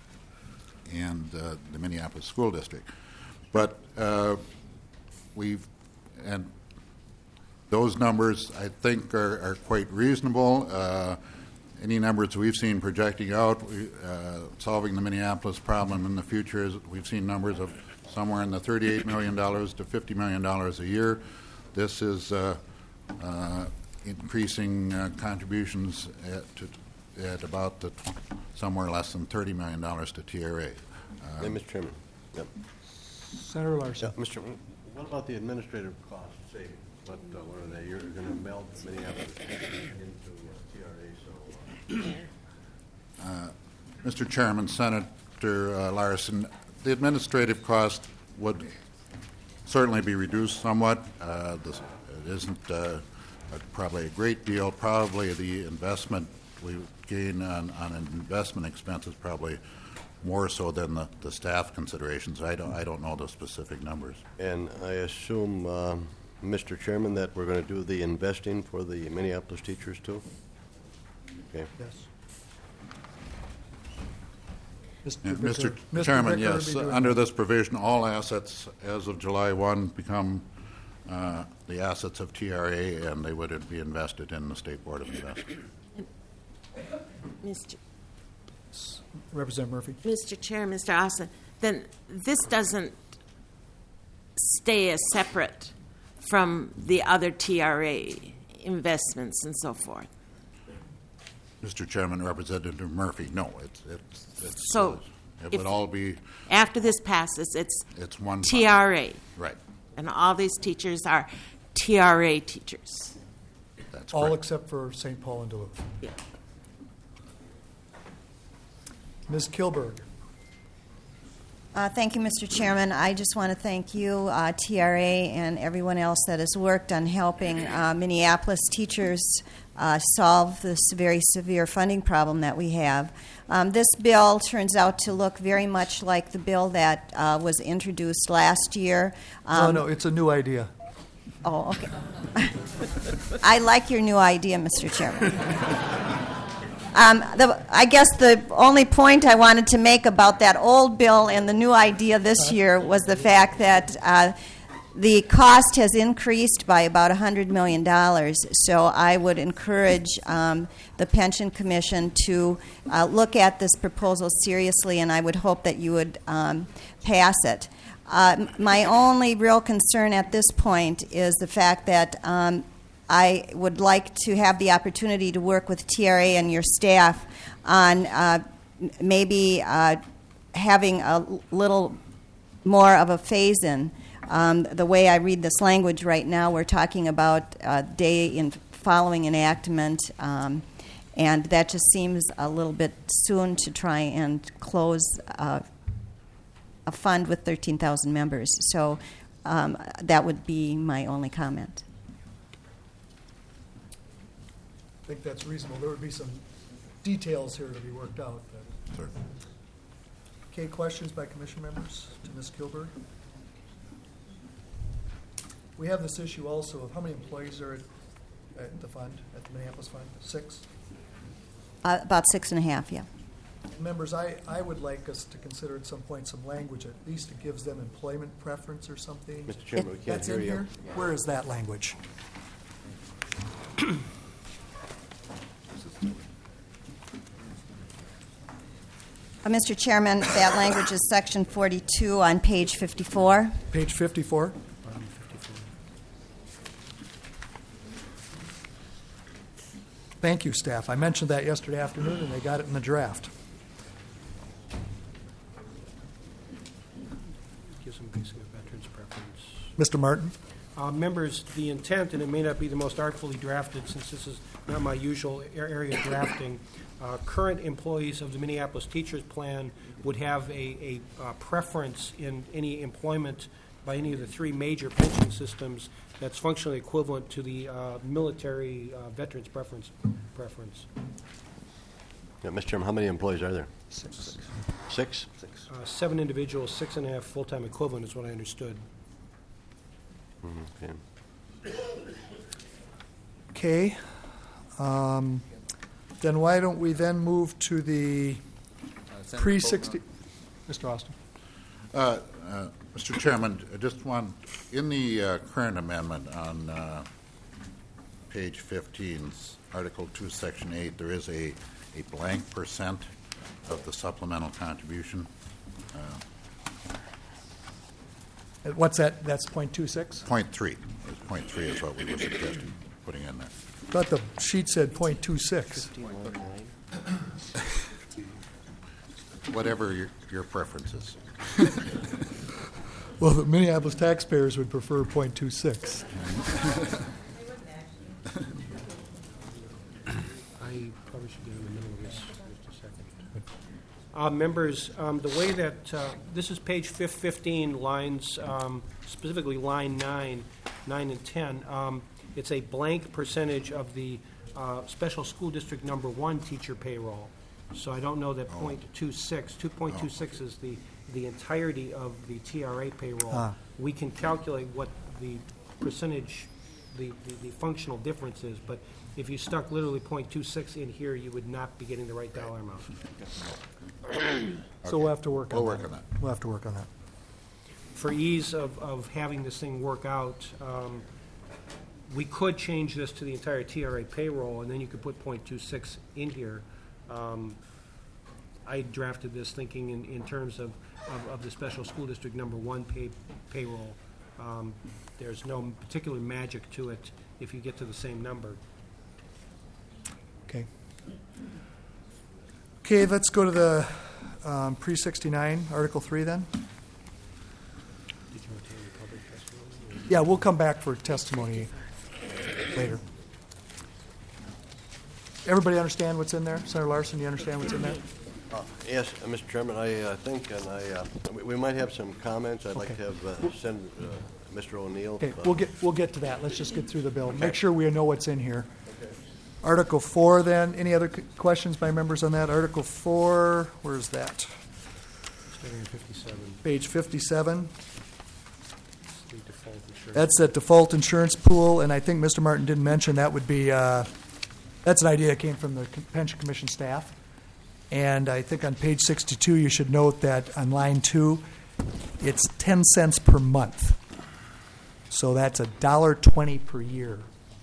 and uh, the Minneapolis School District. But uh, we've, and those numbers, I think, are, are quite reasonable. Uh, any numbers we've seen projecting out, we, uh, solving the Minneapolis problem in the future, is we've seen numbers of somewhere in the thirty-eight million dollars to fifty million dollars a year. This is uh, uh, increasing uh, contributions at, to, at about the tw- somewhere less than thirty million dollars to T R A. Uh, Hey, Mister Chairman. Yep. Senator Larson. Yeah, Mister Chairman, what about the administrative costs savings? What, uh, what are they? You're going to meld Minneapolis into uh, T R A, so. Uh, Mister Chairman, Senator uh, Larson, the administrative cost would certainly be reduced somewhat. Uh, this, it isn't uh, a, probably a great deal. Probably the investment we gain on, on an investment expense is probably more so than the, the staff considerations. I don't, I don't know the specific numbers. And I assume, um, Mister Chairman, that we're going to do the investing for the Minneapolis teachers too? Okay. Yes. Yeah, Vicker- Mister Mister Chairman, Vicker would yes, be doing under that. this provision, all assets as of July first become uh, the assets of T R A, and they would be invested in the State Board of Investment. Mister Representative Murphy. Mister Chair, Mister Austin, then this doesn't stay as separate from the other T R A investments and so forth. Mister Chairman, Representative Murphy, no, it's, it's, it's So, uh, it if- would all be, After this passes, it's it's one. T R A, Right, and all these teachers are T R A teachers. that's All correct. except for Saint Paul and Duluth. Yeah. Miz Kilberg. Uh, Thank you, Mister Chairman. I just want to thank you, uh, T R A, and everyone else that has worked on helping uh, Minneapolis teachers uh, solve this very severe funding problem that we have. Um, This bill turns out to look very much like the bill that uh, was introduced last year. No, Um, no, it's a new idea. Oh, okay. I like your new idea, Mister Chairman. Um, the, I guess the only point I wanted to make about that old bill and the new idea this year was the fact that uh, the cost has increased by about one hundred million dollars. So I would encourage um, the Pension Commission to uh, look at this proposal seriously, and I would hope that you would um, pass it. Uh, m- my only real concern at this point is the fact that um, I would like to have the opportunity to work with T R A and your staff on uh, m- maybe uh, having a l- little more of a phase-in. Um, the way I read this language right now, we're talking about uh, day in following enactment, um, and that just seems a little bit soon to try and close uh, a fund with thirteen thousand members. So um, that would be my only comment. I think that's reasonable. There would be some details here to be worked out. but- Sir. Okay, questions by commission members to Miz Kilberg? We have this issue also of how many employees are at, at the fund, at the Minneapolis Fund? Six? Uh, about six and a half, yeah. Members, I, I would like us to consider at some point some language, at least it gives them employment preference or something. Mister Chairman, we can't That's hear in you. here? Where is that language? Uh, Mister Chairman, that language is section forty-two on page fifty-four. Page fifty-four? Thank you, staff. I mentioned that yesterday afternoon, and they got it in the draft. Gives them basically a veteran's preference. Mister Martin? Uh, Members, the intent, and it may not be the most artfully drafted since this is not my usual a- area of drafting, uh, current employees of the Minneapolis Teachers Plan would have a, a uh, preference in any employment by any of the three major pension systems that's functionally equivalent to the uh, military uh, veterans preference. preference. Yeah, Mister Chairman, how many employees are there? Six. Six? Uh, seven individuals, six and a half full-time equivalent is what I understood. Mhm, okay. Okay. Um, then why don't we then move to the pre sixty? Mister Austin. Uh, uh, Mister Chairman, I just want, in the uh, current amendment on uh, page fifteen, Article two, Section eight, there is a, a blank percent of the supplemental contribution. Uh, What's that? That's point two six? Point three. Point three is what we were suggesting putting in there. Thought the sheet said point two six. Whatever your, your preference is. Well, the Minneapolis taxpayers would prefer point two six. I probably should get in the middle of this just a second. Uh, members, um, the way that, uh, this is page fif- fifteen, lines, um, specifically line nine, nine and ten. Um, it's a blank percentage of the uh, special school district number one teacher payroll. So I don't know that point two six, two point two six is the, the entirety of the T R A payroll. Ah. We can calculate what the percentage, the, the, the functional difference is, but if you stuck literally point two six in here, you would not be getting the right dollar amount. So we'll have to work on that. We'll work on that. We'll have to work on that. For ease of, of having this thing work out, um, we could change this to the entire T R A payroll, and then you could put point two six in here. Um, I drafted this thinking in, in terms of, of, of the special school district number one pay, payroll. Um, there's no particular magic to it if you get to the same number. Okay. Okay, let's go to the um, pre sixty-nine, Article three then. Did you want to take any public testimony? Yeah, we'll come back for testimony later. Everybody understand what's in there? Senator Larson, you understand what's in there? Uh, Yes, uh, Mister Chairman, I uh, think, and I, uh, we- we might have some comments. I'd like Okay. to have, uh, send uh, Mister O'Neill. Okay, uh, we'll get, we'll get to that. Let's just get through the bill. Make sure we know what's in here. Article four then, any other c- questions by members on that? Article four, where's that? Starting at fifty-seven, Page fifty-seven. it's the default insurance. That's that default insurance pool, and I think Mister Martin didn't mention, that would be, uh, that's an idea that came from the Com- Pension Commission staff. And I think on page sixty-two, you should note that on line two, it's ten cents per month. So that's a dollar twenty per year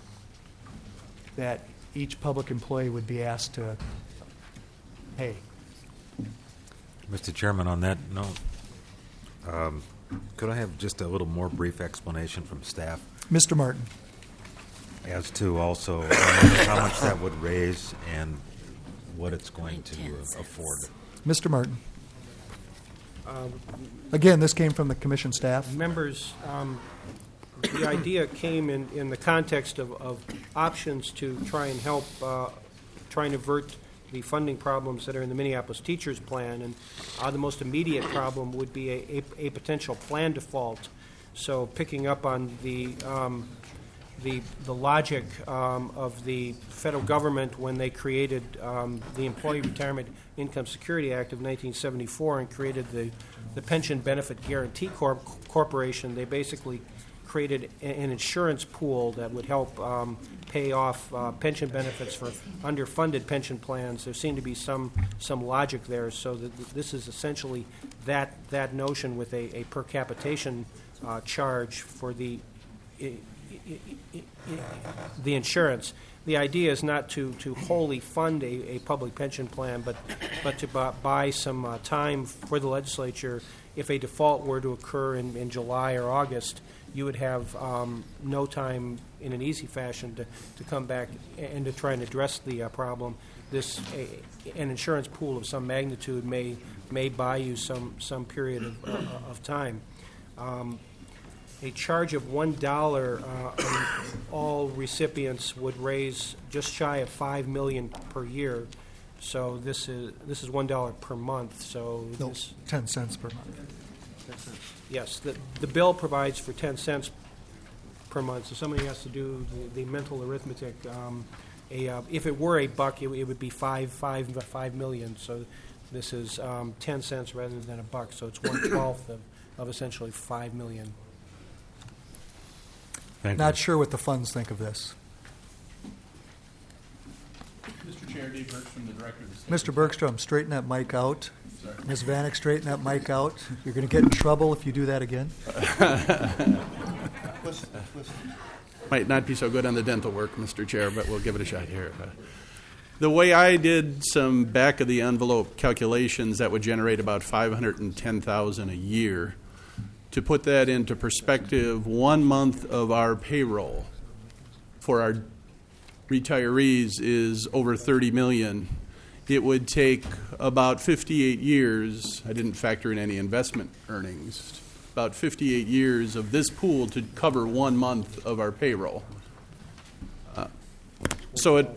that each public employee would be asked to pay. Mister Chairman, on that note, um, could I have just a little more brief explanation from staff Mister Martin. as to also how much that would raise and what it's going to uh, afford? Mister Martin. Again, this came from the commission staff. Members, um, the idea came in, in the context of, of options to try and help, uh, try and avert the funding problems that are in the Minneapolis Teachers Plan. And uh, the most immediate problem would be a, a, a potential plan default. So picking up on the, um, the, the logic um, of the federal government when they created um, the Employee Retirement Income Security Act of nineteen seventy-four and created the, the Pension Benefit Guarantee Corp- Corporation. They basically created a- an insurance pool that would help um, pay off uh, pension benefits for underfunded pension plans. There seemed to be some some logic there, so that th- this is essentially that that notion with a, a per capitation uh, charge for the I- I- I- I- the insurance. The idea is not to, to wholly fund a, a public pension plan, but but to bu- buy some uh, time for the legislature. If a default were to occur in, in July or August, you would have um, no time in an easy fashion to, to come back and to try and address the uh, problem. This a, an insurance pool of some magnitude may may buy you some some period of, uh, of time. Um, a charge of one dollar uh, on all recipients would raise just shy of five million per year. So this is this is one dollar per month. So No, this, ten cents per month. yes, the the bill provides for ten cents per month. So somebody has to do the, the mental arithmetic. Um, a uh, if it were a buck, it, it would be five five five million. So this is um, ten cents rather than a buck. So it's one twelfth of, of essentially five million. Thank Not you. sure what the funds think of this. Mister Chair, Dave Bergstrom, the Director of the State. Mister Bergstrom, straighten that mic out. Miz Vanek, straighten that mic out. You're going to get in trouble if you do that again. Might not be so good on the dental work, Mister Chair, but we'll give it a shot here. Uh, The way I did some back-of-the-envelope calculations, that would generate about five hundred ten thousand dollars a year. To put that into perspective, one month of our payroll for our retirees is over thirty million dollars. It would take about fifty-eight years, I didn't factor in any investment earnings, about fifty-eight years of this pool to cover one month of our payroll. Uh, so it,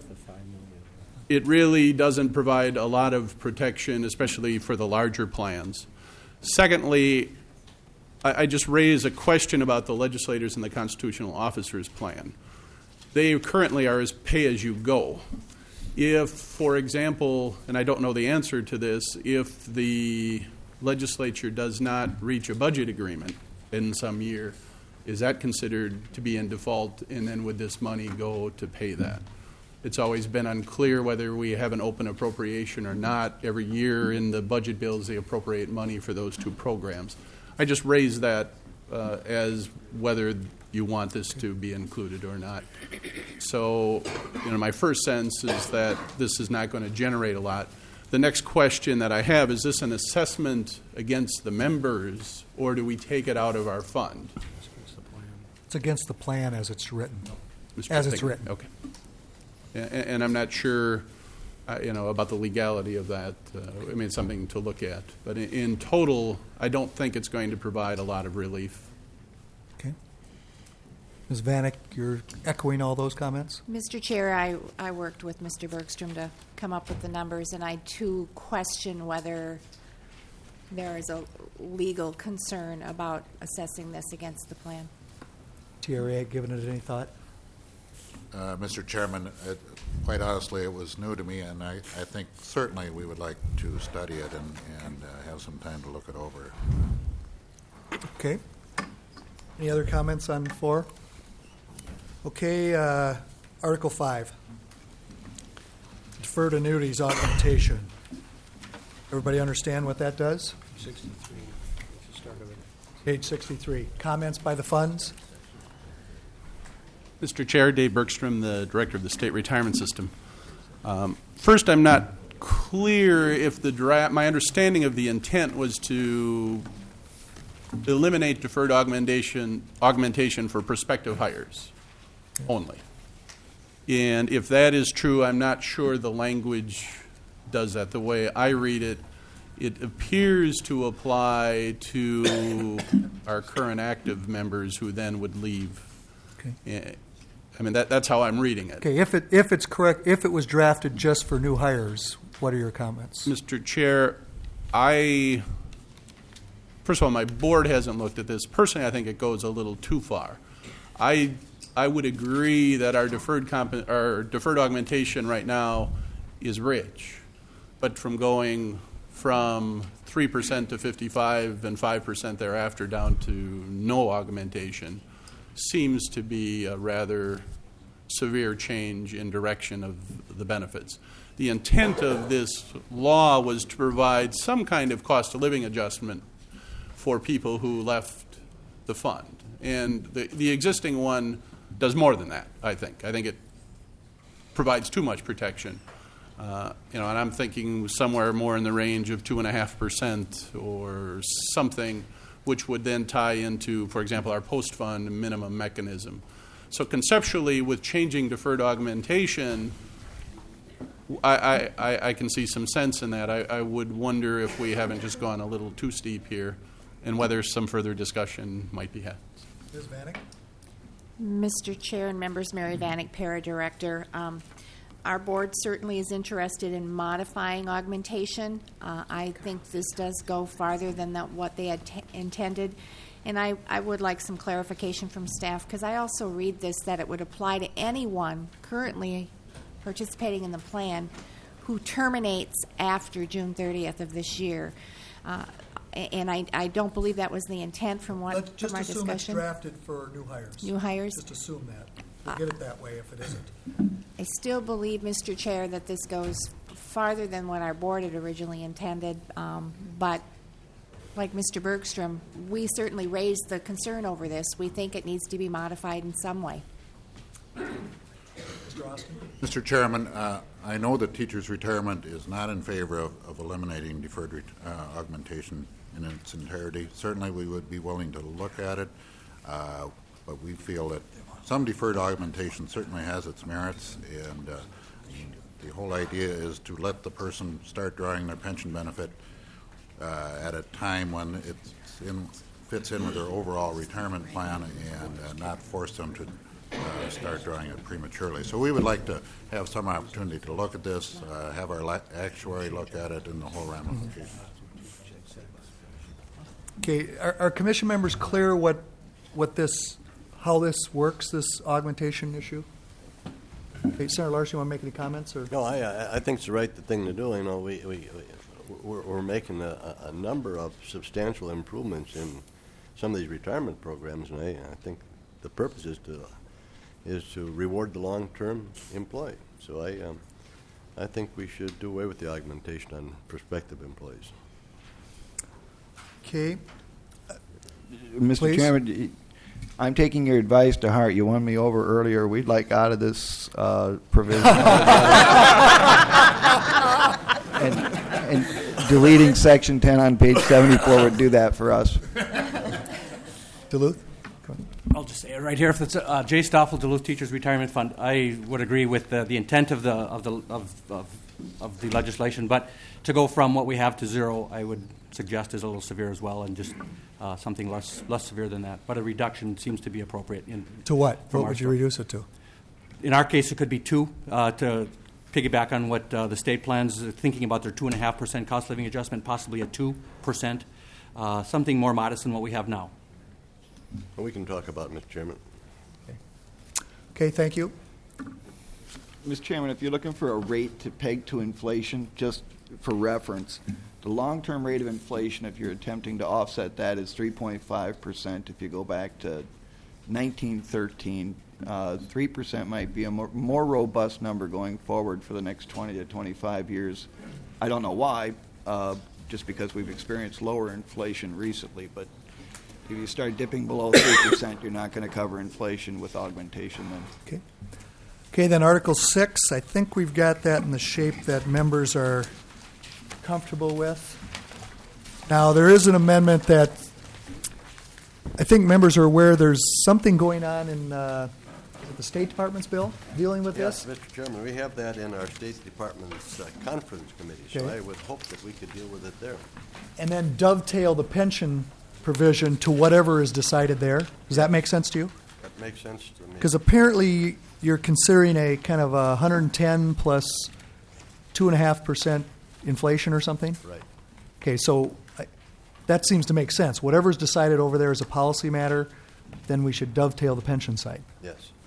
it really doesn't provide a lot of protection, especially for the larger plans. Secondly, I, I just raise a question about the legislators and the constitutional officers plan. They currently are as pay-as-you-go. If, for example, and I don't know the answer to this, if the legislature does not reach a budget agreement in some year, is that considered to be in default, and then would this money go to pay that? It's always been unclear whether we have an open appropriation or not. Every year in the budget bills, they appropriate money for those two programs. I just raise that uh, as whether you want this to be included or not. So, you know, my first sense is that this is not going to generate a lot. The next question that I have, is this an assessment against the members, or do we take it out of our fund? It's against the plan as it's written. Mister As it's Pickett? written. Okay. And, and I'm not sure, uh, you know, about the legality of that. Uh, I mean, it's something to look at. But in, in total, I don't think it's going to provide a lot of relief. Okay. Miz Vanek, you're echoing all those comments? Mister Chair, I, I worked with Mister Bergstrom to come up with the numbers, and I too question whether there is a legal concern about assessing this against the plan. T R A, given it any thought? Uh, Mister Chairman, it, quite honestly, it was new to me, and I, I think certainly we would like to study it and, and uh, have some time to look it over. Okay. Any other comments on the floor? Okay, uh, Article five. Deferred annuities augmentation. Everybody understand what that does? sixty-three. Let's start with it. Page sixty-three. Comments by the funds? Mister Chair, Dave Bergstrom, the Director of the State Retirement System. Um, first, I'm not clear if the draft, my understanding of the intent was to eliminate deferred augmentation, augmentation for prospective hires only. And if that is true, I'm not sure the language does that. The way I read it, it appears to apply to our current active members who then would leave. Okay. I mean, that, that's how I'm reading it. Okay, if it, if it's correct, if it was drafted just for new hires, what are your comments? Mister Chair, I, first of all, my board hasn't looked at this. Personally, I think it goes a little too far. I I would agree that our deferred comp- our deferred augmentation right now is rich, but from going from three percent to fifty-five and five percent thereafter down to no augmentation seems to be a rather severe change in direction of the benefits. The intent of this law was to provide some kind of cost of living adjustment for people who left the fund. And the, the existing one does more than that, I think. I think it provides too much protection. Uh, you know, and I'm thinking somewhere more in the range of two and a half percent or something, which would then tie into, for example, our post-fund minimum mechanism. So conceptually, with changing deferred augmentation, I, I, I can see some sense in that. I, I would wonder if we haven't just gone a little too steep here, and whether some further discussion might be had. Miz Vanek? Mister Chair and members, Mary Vanek, Para-Director. Um, our board certainly is interested in modifying augmentation. Uh, I think this does go farther than that, what they had t- intended. And I, I would like some clarification from staff, because I also read this that it would apply to anyone currently participating in the plan who terminates after June thirtieth of this year. Uh, and I, I don't believe that was the intent from what Let's just from our assume discussion. it's drafted for new hires. New hires? Just assume that. We'll get it that way if it isn't. I still believe, Mister Chair, that this goes farther than what our board had originally intended. Um, but like Mister Bergstrom, we certainly raised the concern over this. We think it needs to be modified in some way. Mister Austin? Mister Chairman, uh, I know that teachers' retirement is not in favor of, of eliminating deferred ret- uh, augmentation in its entirety. Certainly, we would be willing to look at it, uh, but we feel that some deferred augmentation certainly has its merits, and uh, the whole idea is to let the person start drawing their pension benefit uh, at a time when it fits in with their overall retirement plan, and uh, not force them to Uh, start drawing it prematurely. So we would like to have some opportunity to look at this, uh, have our la- actuary look at it, and the whole ramifications. Okay, are, are commission members clear what, what this, how this works, this augmentation issue? Okay, Senator Larson, you want to make any comments? Or? No, I, I I think it's the right thing to do. You know, we, we, we we're, we're making a, a number of substantial improvements in some of these retirement programs, and I, I think the purpose is to is to reward the long-term employee. So I, um, I think we should do away with the augmentation on prospective employees. Okay. Mister Please. Chairman, I'm taking your advice to heart. You won me over earlier. We'd like out of this uh, provision. and, and deleting Section ten on page seventy-four would do that for us. Duluth? I'll just say it right here. If it's uh, Jay Stoffel, Duluth Teachers Retirement Fund, I would agree with the, the intent of the of the of, of of the legislation, but to go from what we have to zero, I would suggest is a little severe as well, and just uh, something less less severe than that. But a reduction seems to be appropriate. In, To what? from What our would you scope. reduce it to? In our case, it could be two. Uh, to piggyback on what uh, the state plans, uh, thinking about their two and a half percent cost living adjustment, possibly a two percent, uh, something more modest than what we have now. Well, we can talk about it, Mister Chairman. Okay, thank you. Mister Chairman, if you're looking for a rate to peg to inflation, just for reference, the long-term rate of inflation, if you're attempting to offset that, is three point five percent. If you go back to nineteen thirteen, uh, three percent might be a more, more robust number going forward for the next twenty to twenty-five years. I don't know why, uh, just because we've experienced lower inflation recently, but if you start dipping below three percent, you're not going to cover inflation with augmentation then. Okay. Okay, then Article six, I think we've got that in the shape that members are comfortable with. Now, there is an amendment that I think members are aware there's something going on in uh, the State Department's bill dealing with Yes, this. Mister Chairman, we have that in our State Department's uh, conference committee, so Okay. I would hope that we could deal with it there. And then dovetail the pension provision to whatever is decided there. Does that make sense to you? That makes sense to me. Because apparently you're considering a kind of a one hundred ten plus two point five percent inflation or something? Right. Okay, so I, that seems to make sense. Whatever's decided over there is a policy matter, then we should dovetail the pension side. Yes.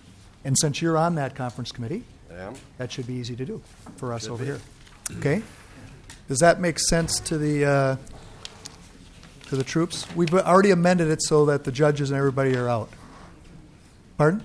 And since you're on that conference committee, I am. that should be easy to do for us Should over be. here. Okay? Does that make sense to the uh, to the troops? We've already amended it so that the judges and everybody are out. Pardon?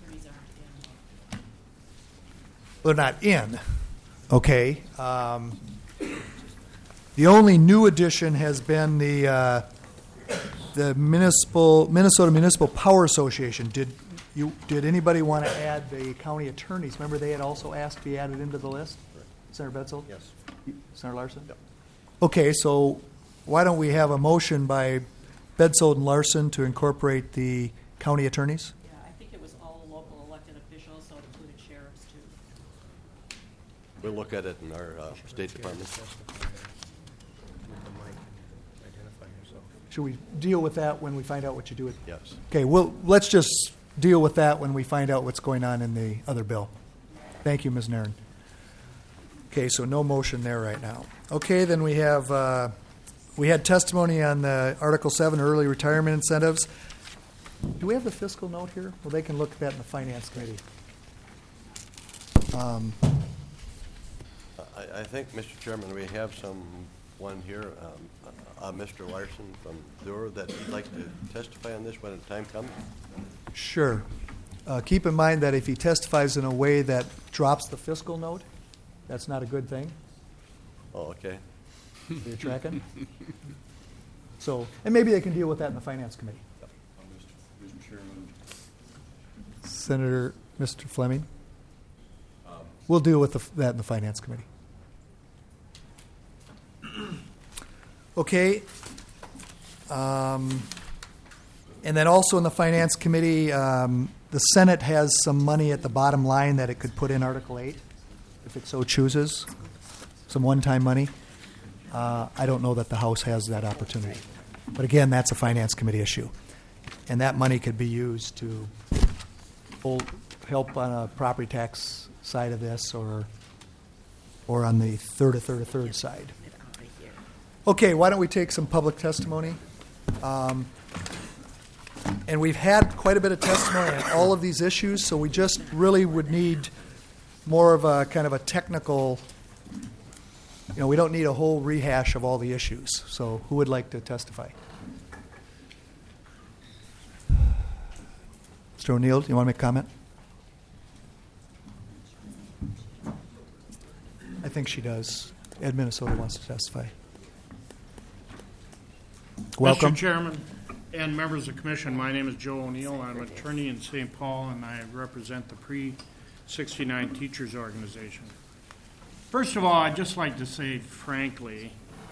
They're not in. Okay. Um, the only new addition has been the uh, the municipal Minnesota Municipal Power Association. Did you did anybody want to add the county attorneys? Remember, they had also asked to be added into the list. Senator Betzel? Yes. Senator Larson? Yep. Okay, so why don't we have a motion by Betzel and Larson to incorporate the county attorneys? Yeah, I think it was all local elected officials, so it included sheriffs too. We'll look at it in our uh, State Department. Should we deal with that when we find out what you do with? Yes. Okay, well, let's just deal with that when we find out what's going on in the other bill. Thank you, Miz Nairn. Okay, so no motion there right now. Okay, then we have, uh, we had testimony on the Article seven, early retirement incentives. Do we have the fiscal note here? Well, they can look at that in the Finance Committee. Um, I, I think, Mister Chairman, we have someone here, um, uh, Mister Larson from Dura, that would like to testify on this when the time comes. Sure. Uh, keep in mind that if he testifies in a way that drops the fiscal note, that's not a good thing. Oh, okay. Are you tracking? So, and maybe they can deal with that in the Finance Committee. Mister Chairman. Senator, Mister Fleming? We'll deal with the, that in the Finance Committee. Okay. Um, and then also in the Finance Committee, um, the Senate has some money at the bottom line that it could put in Article eight, if it so chooses, some one-time money. Uh, I don't know that the House has that opportunity. But again, that's a Finance Committee issue. And that money could be used to hold, help on a property tax side of this, or or on the third, a third, a third side. Okay, why don't we take some public testimony? Um, and we've had quite a bit of testimony on all of these issues, so we just really would need more of a kind of a technical, you know, we don't need a whole rehash of all the issues. So who would like to testify? Mister O'Neill, do you want to make a comment? I think she does. Ed Minnesota wants to testify. Welcome. Mister Chairman and members of the Commission, my name is Joe O'Neill. I'm an attorney in Saint Paul, and I represent the pre sixty-nine Teachers Organization. First of all, I'd just like to say, frankly,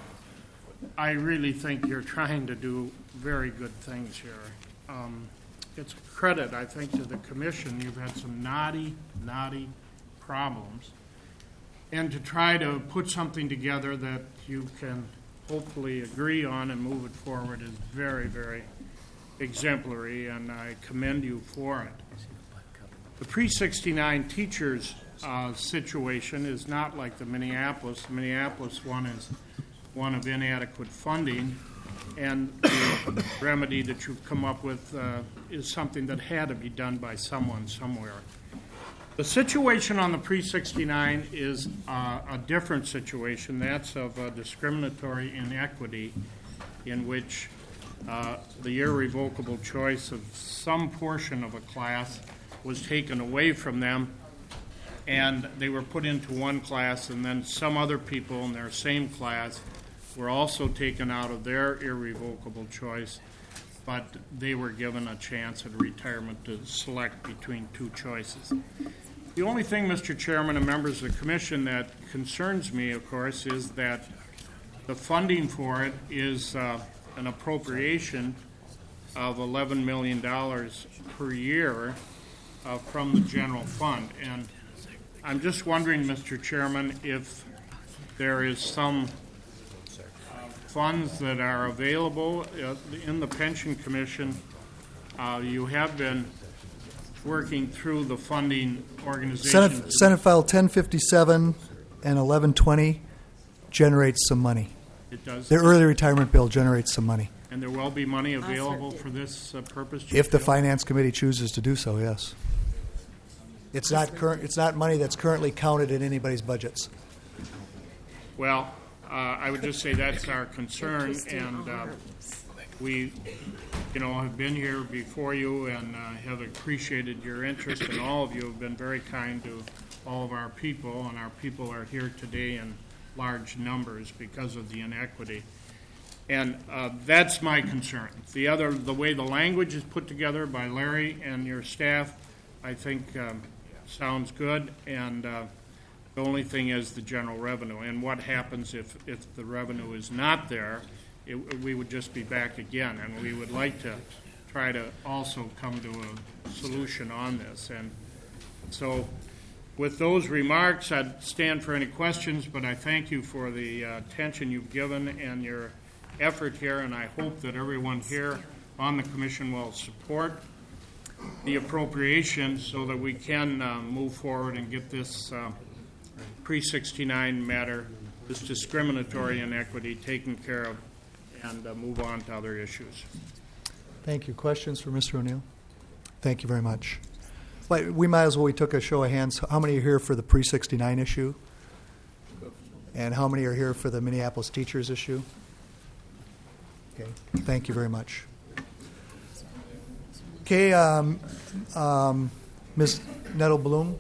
I really think you're trying to do very good things here. Um, it's a credit, I think, to the Commission. You've had some naughty, naughty problems. And to try to put something together that you can hopefully agree on and move it forward is very, very exemplary, and I commend you for it. The pre sixty-nine teachers uh, situation is not like the Minneapolis. The Minneapolis one is one of inadequate funding, and the remedy that you've come up with uh, is something that had to be done by someone somewhere. The situation on the pre sixty-nine is uh, a different situation. That's of a discriminatory inequity in which uh, the irrevocable choice of some portion of a class was taken away from them, and they were put into one class, and then some other people in their same class were also taken out of their irrevocable choice, but they were given a chance at retirement to select between two choices. The only thing, Mister Chairman and members of the Commission, that concerns me, of course, is that the funding for it is uh, an appropriation of eleven million dollars per year uh, from the general fund. And I'm just wondering, Mister Chairman, if there is some uh, funds that are available uh, in the Pension Commission. Uh, you have been working through the funding organization. Senate, Senate File ten fifty-seven and eleven twenty generates some money. It does. The early retirement bill generates some money. And there will be money available for this uh, purpose? If the Feel? Finance Committee chooses to do so, yes. It's not current. It's not money that's currently counted in anybody's budgets. Well, uh, I would just say that's our concern, and uh, we, you know, have been here before you and uh, have appreciated your interest, and all of you have been very kind to all of our people, and our people are here today in large numbers because of the inequity. And uh, that's my concern. The other, the way the language is put together by Larry and your staff, I think um, sounds good, and uh, the only thing is the general revenue. And what happens if, if the revenue is not there, it, we would just be back again. And we would like to try to also come to a solution on this. And so with those remarks, I'd stand for any questions, but I thank you for the uh, attention you've given and your effort here, and I hope that everyone here on the commission will support the appropriation so that we can uh, move forward and get this uh, pre sixty-nine matter, this discriminatory inequity, taken care of, and uh, move on to other issues. Thank you. Questions for Mister O'Neill? Thank you very much. Well, we might as well we took a show of hands. How many are here for the pre sixty-nine issue? And how many are here for the Minneapolis teachers issue? Okay, thank you very much. Okay, um, um, Miz Nettle Bloom,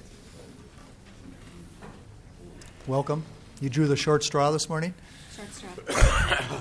welcome. You drew the short straw this morning? Short straw.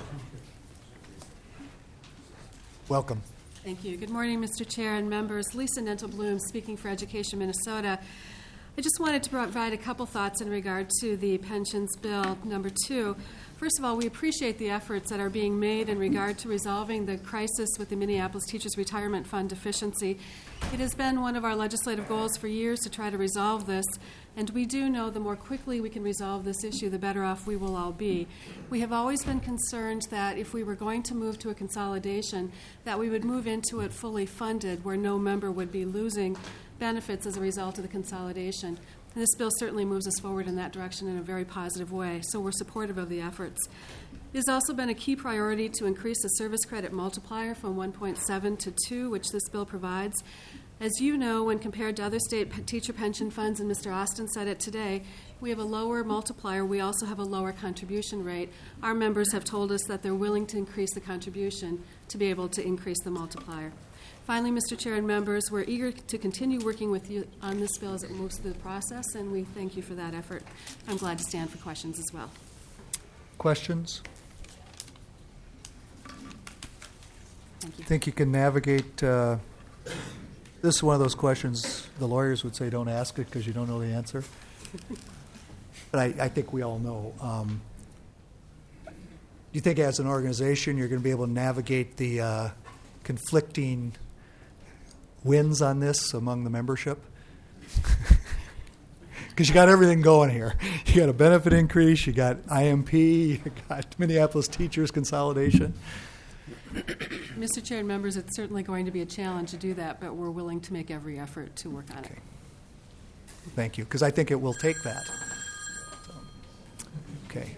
Welcome. Thank you. Good morning, Mister Chair and members. Lisa Nettle Bloom, speaking for Education Minnesota. I just wanted to provide a couple thoughts in regard to the pensions bill number two. First of all, we appreciate the efforts that are being made in regard to resolving the crisis with the Minneapolis Teachers Retirement Fund deficiency. It has been one of our legislative goals for years to try to resolve this, and we do know the more quickly we can resolve this issue, the better off we will all be. We have always been concerned that if we were going to move to a consolidation, that we would move into it fully funded, where no member would be losing benefits as a result of the consolidation. And this bill certainly moves us forward in that direction in a very positive way, so we're supportive of the efforts. It has also been a key priority to increase the service credit multiplier from one point seven to two, which this bill provides. As you know, when compared to other state p- teacher pension funds, and Mister Austin said it today, we have a lower multiplier. We also have a lower contribution rate. Our members have told us that they're willing to increase the contribution to be able to increase the multiplier. Finally, Mister Chair and members, we're eager to continue working with you on this bill as it moves through the process, and we thank you for that effort. I'm glad to stand for questions as well. Questions? Thank you. Think you can navigate? Uh, this is one of those questions the lawyers would say don't ask it because you don't know the answer. But I, I think we all know. Um, do you think as an organization you're going to be able to navigate the uh, conflicting wins on this among the membership? Because you got everything going here. You got a benefit increase, you got I M P, you got Minneapolis teachers consolidation. Mister Chair and members, it's certainly going to be a challenge to do that, but we're willing to make every effort to work on Okay. it. Thank you, because I think it will take that. So, okay.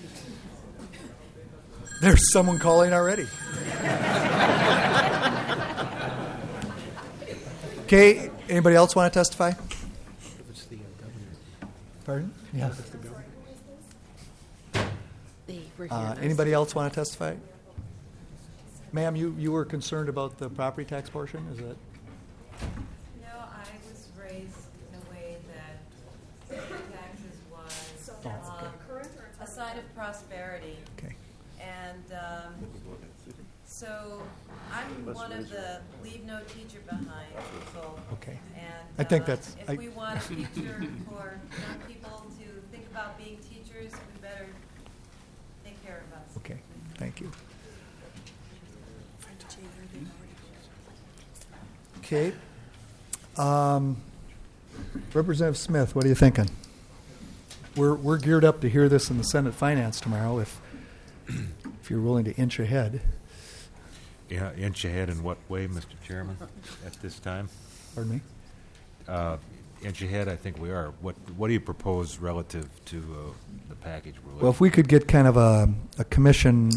There's someone calling already. Okay, anybody else want to testify? Pardon? Yeah. Uh, anybody else want to testify? Ma'am, you, you were concerned about the property tax portion, is it? No, I was raised in a way that property taxes was Oh, um, a sign of prosperity. Okay. And um, so I'm one of the leave no teacher behind people. Okay. And I think uh, that's- if I- we want a future for young people to think about being teachers, we better take care of us. Okay, thank you. Okay. Um, Representative Smith, what are you thinking? We're we're geared up to hear this in the Senate Finance tomorrow. If if you're willing to inch ahead. Yeah, inch ahead in what way, Mister Chairman, at this time? Pardon me? Uh, inch ahead, I think we are. What What do you propose relative to uh, the package we're looking Well, if we could get kind of a, a commission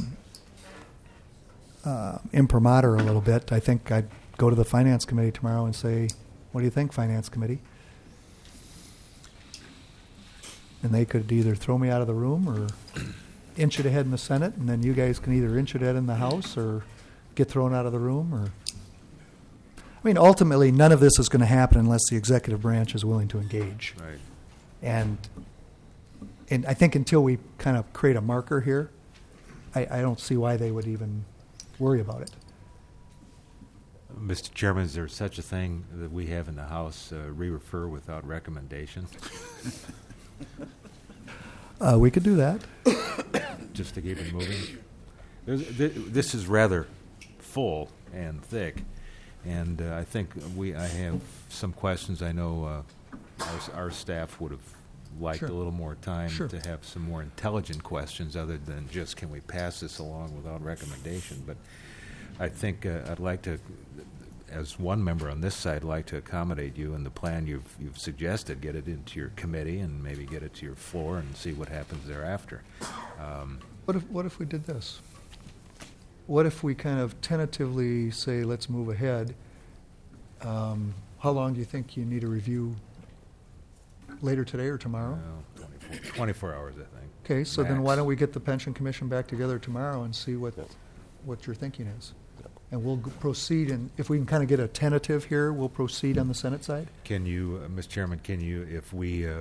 uh, imprimatur a little bit, I think I'd go to the Finance Committee tomorrow and say, what do you think, Finance Committee? and they could either throw me out of the room or inch it ahead in the Senate, and then you guys can either inch it ahead in the House or get thrown out of the room. Or, I mean, ultimately, none of this is going to happen unless the executive branch is willing to engage. Right. And and I think until we kind of create a marker here, I, I don't see why they would even worry about it. Mister Chairman, is there such a thing that we have in the House, uh, re-refer without recommendation? Uh, we could do that. Just to keep it moving. There's, th- this is rather full and thick, and uh, I think we. I have some questions. I know uh, our, our staff would have liked Sure. a little more time Sure. to have some more intelligent questions, other than just can we pass this along without recommendation. But I think uh, I'd like to, as one member on this side, like to accommodate you in the plan you've you've suggested. Get it into your committee and maybe get it to your floor and see what happens thereafter. Um, What if what if we did this? What if we kind of tentatively say, let's move ahead? Um, how long do you think you need a review? Later today or tomorrow? well, twenty-four, twenty-four hours, I think. Okay, so then why Max. don't we get the pension commission back together tomorrow and see what what your thinking is, and we'll g- proceed. And if we can kind of get a tentative here, we'll proceed on the Senate side. Can you, uh, Mister Chairman, can you, if we uh,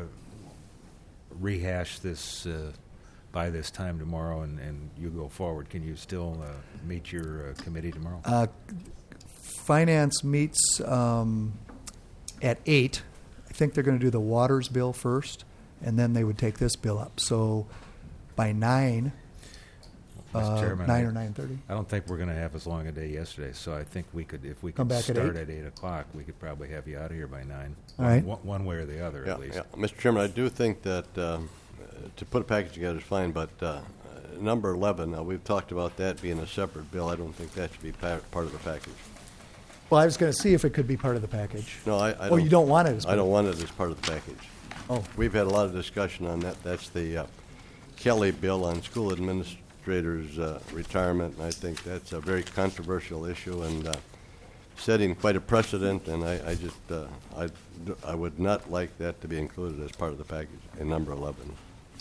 rehash this uh, by this time tomorrow and, and you go forward, can you still uh, meet your uh, committee tomorrow? Uh, Finance meets um, at eight. I think they're going to do the Waters bill first, and then they would take this bill up. So by nine, Mister uh, Chairman, nine I- or nine thirty. I don't think we're going to have as long a day yesterday, so I think we could, if we Come could back at start eight? at eight o'clock, we could probably have you out of here by nine. All right. One, one way or the other, Yeah, at least. yeah. Mister Chairman, I do think that um, uh, to put a package together is fine, but uh, uh, number eleven, uh, we've talked about that being a separate bill. I don't think that should be pa- part of the package. Well, I was going to see if it could be part of the package. No, I, I Oh, don't. you don't want it as I part don't of- want it as part of the package. Oh. We've had a lot of discussion on that. That's the uh, Kelly bill on school administrators' uh, retirement, and I think that's a very controversial issue and uh, setting quite a precedent, and I, I just, uh, I, I would not like that to be included as part of the package in number eleven.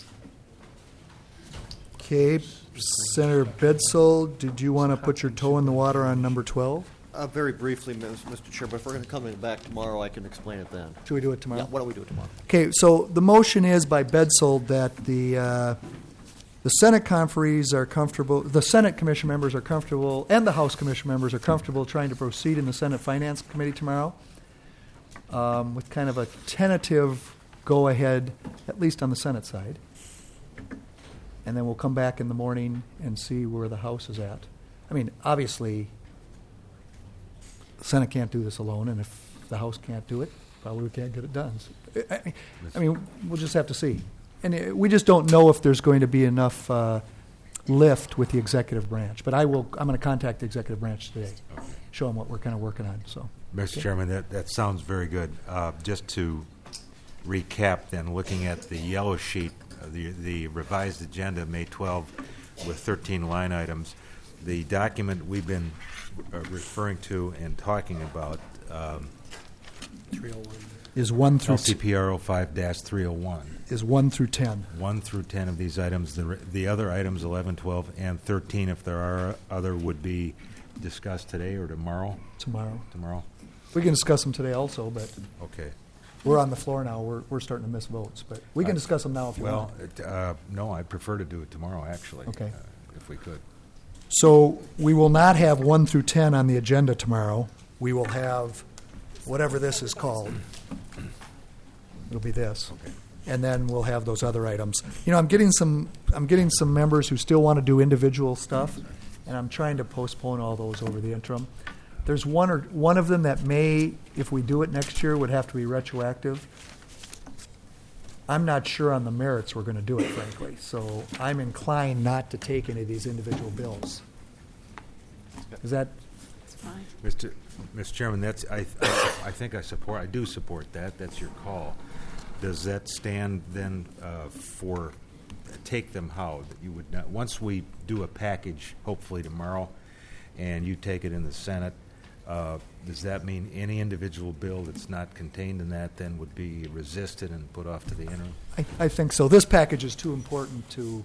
Okay, Senator Bedsole, did you want to put your toe in the water on number twelve? Uh, very briefly, Miz- Mister Chair, but if we're going to come in back tomorrow, I can explain it then. Should we do it tomorrow? Yeah, why don't we do it tomorrow? Okay, so the motion is by Bedsole that the uh, the Senate conferees are comfortable, the Senate Commission members are comfortable, and the House Commission members are comfortable trying to proceed in the Senate Finance Committee tomorrow um, with kind of a tentative go-ahead, at least on the Senate side. And then we'll come back in the morning and see where the House is at. I mean, obviously, the Senate can't do this alone, and if the House can't do it, probably we can't get it done. So, I, I mean, we'll just have to see. And uh, we just don't know if there's going to be enough uh, lift with the executive branch. But I will. I'm going to contact the executive branch today, show them what we're kind of working on. So, Mister Okay. Chairman, that, that sounds very good. Uh, just to recap, then, looking at the yellow sheet, uh, the, the revised agenda, May twelfth, with thirteen line items, the document we've been uh, referring to and talking about, um, three oh one. is one through L C P R oh five dash three oh one. is one through ten. One through ten of these items. The, re- the other items, eleven, twelve, and thirteen, if there are other, would be discussed today or tomorrow? Tomorrow. Tomorrow? We can discuss them today also, but Okay. we're on the floor now. We're we're starting to miss votes, but we can I- discuss them now if you Well, want. it, uh, no, I'd prefer to do it tomorrow, actually. Okay. uh, If we could. So we will not have one through ten on the agenda tomorrow. We will have whatever this is called. It'll be this. Okay. And then we'll have those other items. You know, I'm getting some, I'm getting some members who still want to do individual stuff, and I'm trying to postpone all those over the interim. There's one or, one of them that may, if we do it next year, would have to be retroactive. I'm not sure on the merits we're going to do it, frankly. So I'm inclined not to take any of these individual bills. Is that, Mister Mister Chairman, that's, I, I, I think I support, I do support that. That's your call. Does that stand then uh, for, take them how? That you would not, once we do a package, hopefully tomorrow, and you take it in the Senate, Uh, Does that mean any individual bill that's not contained in that then would be resisted and put off to the interim? I, I think so. This package is too important to,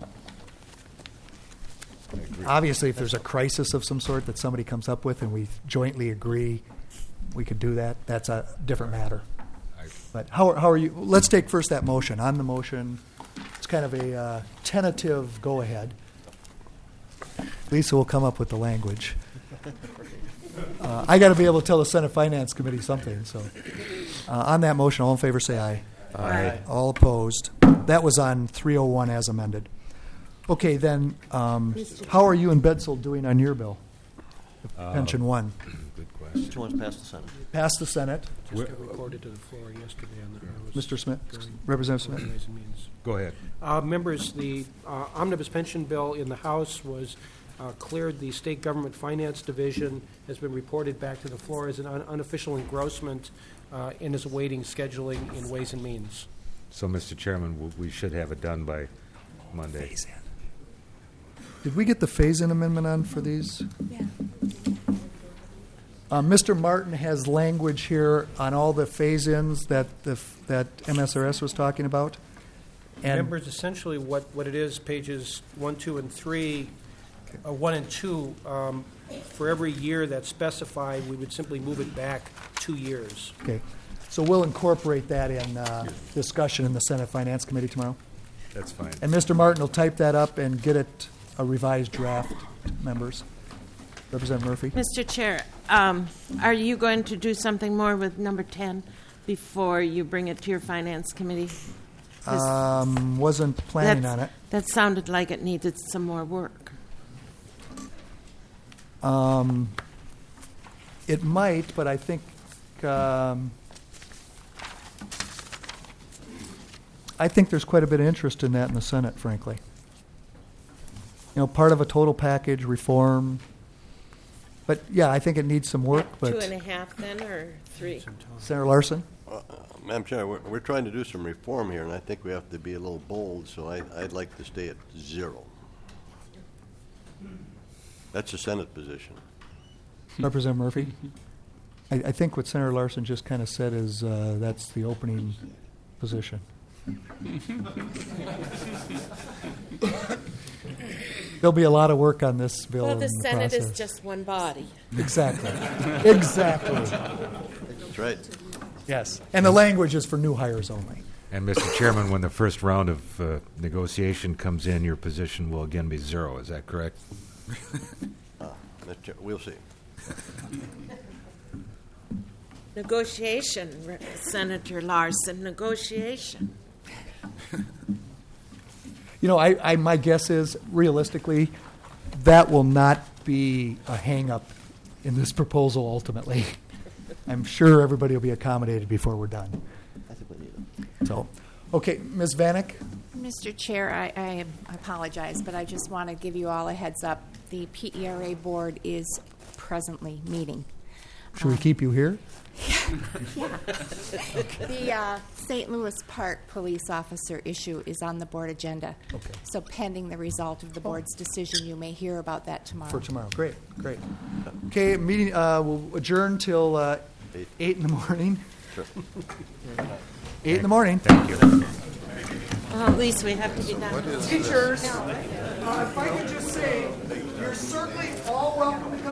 obviously, if there's a crisis of some sort that somebody comes up with and we jointly agree we could do that, that's a different matter. But how, how are you, let's take first that motion. On the motion, it's kind of a uh, tentative go-ahead. Lisa will come up with the language. Uh, I got to be able to tell the Senate Finance Committee something. So, uh, on that motion, all in favor say aye. Aye. All opposed. That was on three oh one as amended. Okay, then, um, how are you and Bedsel doing on your bill? Uh, Pension one. Good question. Which one's passed the Senate? Passed the Senate. Just got recorded to the floor yesterday on the House. Mister Smith, during Representative Smith. Ways and Means. Go ahead. Uh, Members, the uh, omnibus pension bill in the House was uh, cleared. The State Government Finance Division has been reported back to the floor as an un- unofficial engrossment uh, and is awaiting scheduling in Ways and Means. So, Mister Chairman, w- we should have it done by Monday. Phase-in. Did we get the phase-in amendment on for these? Yeah. Uh, Mister Martin has language here on all the phase-ins that the, f- that M S R S was talking about. And Members, essentially what, what it is, pages one, two, and three, uh, one and two, um, for every year that's specified, we would simply move it back two years. Okay, so we'll incorporate that in uh, discussion in the Senate Finance Committee tomorrow. That's fine. And Mister Martin will type that up and get it a revised draft, members. Representative Murphy. Mister Chair, um, are you going to do something more with number ten before you bring it to your Finance Committee? 'Cause Um, wasn't planning that's- on it. That sounded like it needed some more work. Um, it might, but I think um, I think there's quite a bit of interest in that in the Senate, frankly. You know, part of a total package reform. But yeah, I think it needs some work. But Two and a half then, or three? Senator Larson. Uh, Madam Chair, we're, we're trying to do some reform here, and I think we have to be a little bold, so I, I'd like to stay at zero. That's the Senate position. Representative Murphy. I, I think what Senator Larson just kind of said is uh, that's the opening position. There'll be a lot of work on this bill. Well, the in the Senate process. is just one body. Exactly. Exactly. That's right. Yes. And the language is for new hires only. And, Mister Chairman, when the first round of uh, negotiation comes in, your position will again be zero. Is that correct? Uh, Mister Chair, we'll see. Negotiation, Re- Senator Larson, negotiation. You know, I, I my guess is realistically, that will not be a hang-up in this proposal ultimately. I'm sure everybody will be accommodated before we're done. I think we need it. So, okay, Miz Vanek. Mister Chair, I, I apologize, but I just want to give you all a heads up. The P E R A board is presently meeting. Should we keep you here? Yeah. The uh, Saint Louis Park police officer issue is on the board agenda. Okay. So pending the result of the board's decision, you may hear about that tomorrow. For tomorrow. Great, great. Okay, meeting, uh, we'll adjourn till uh, Eight. eight in the morning. Sure. Eight in the morning. Thank you. Well, at least we have to be done. Teachers, uh, if I could just say, you're certainly all welcome to come.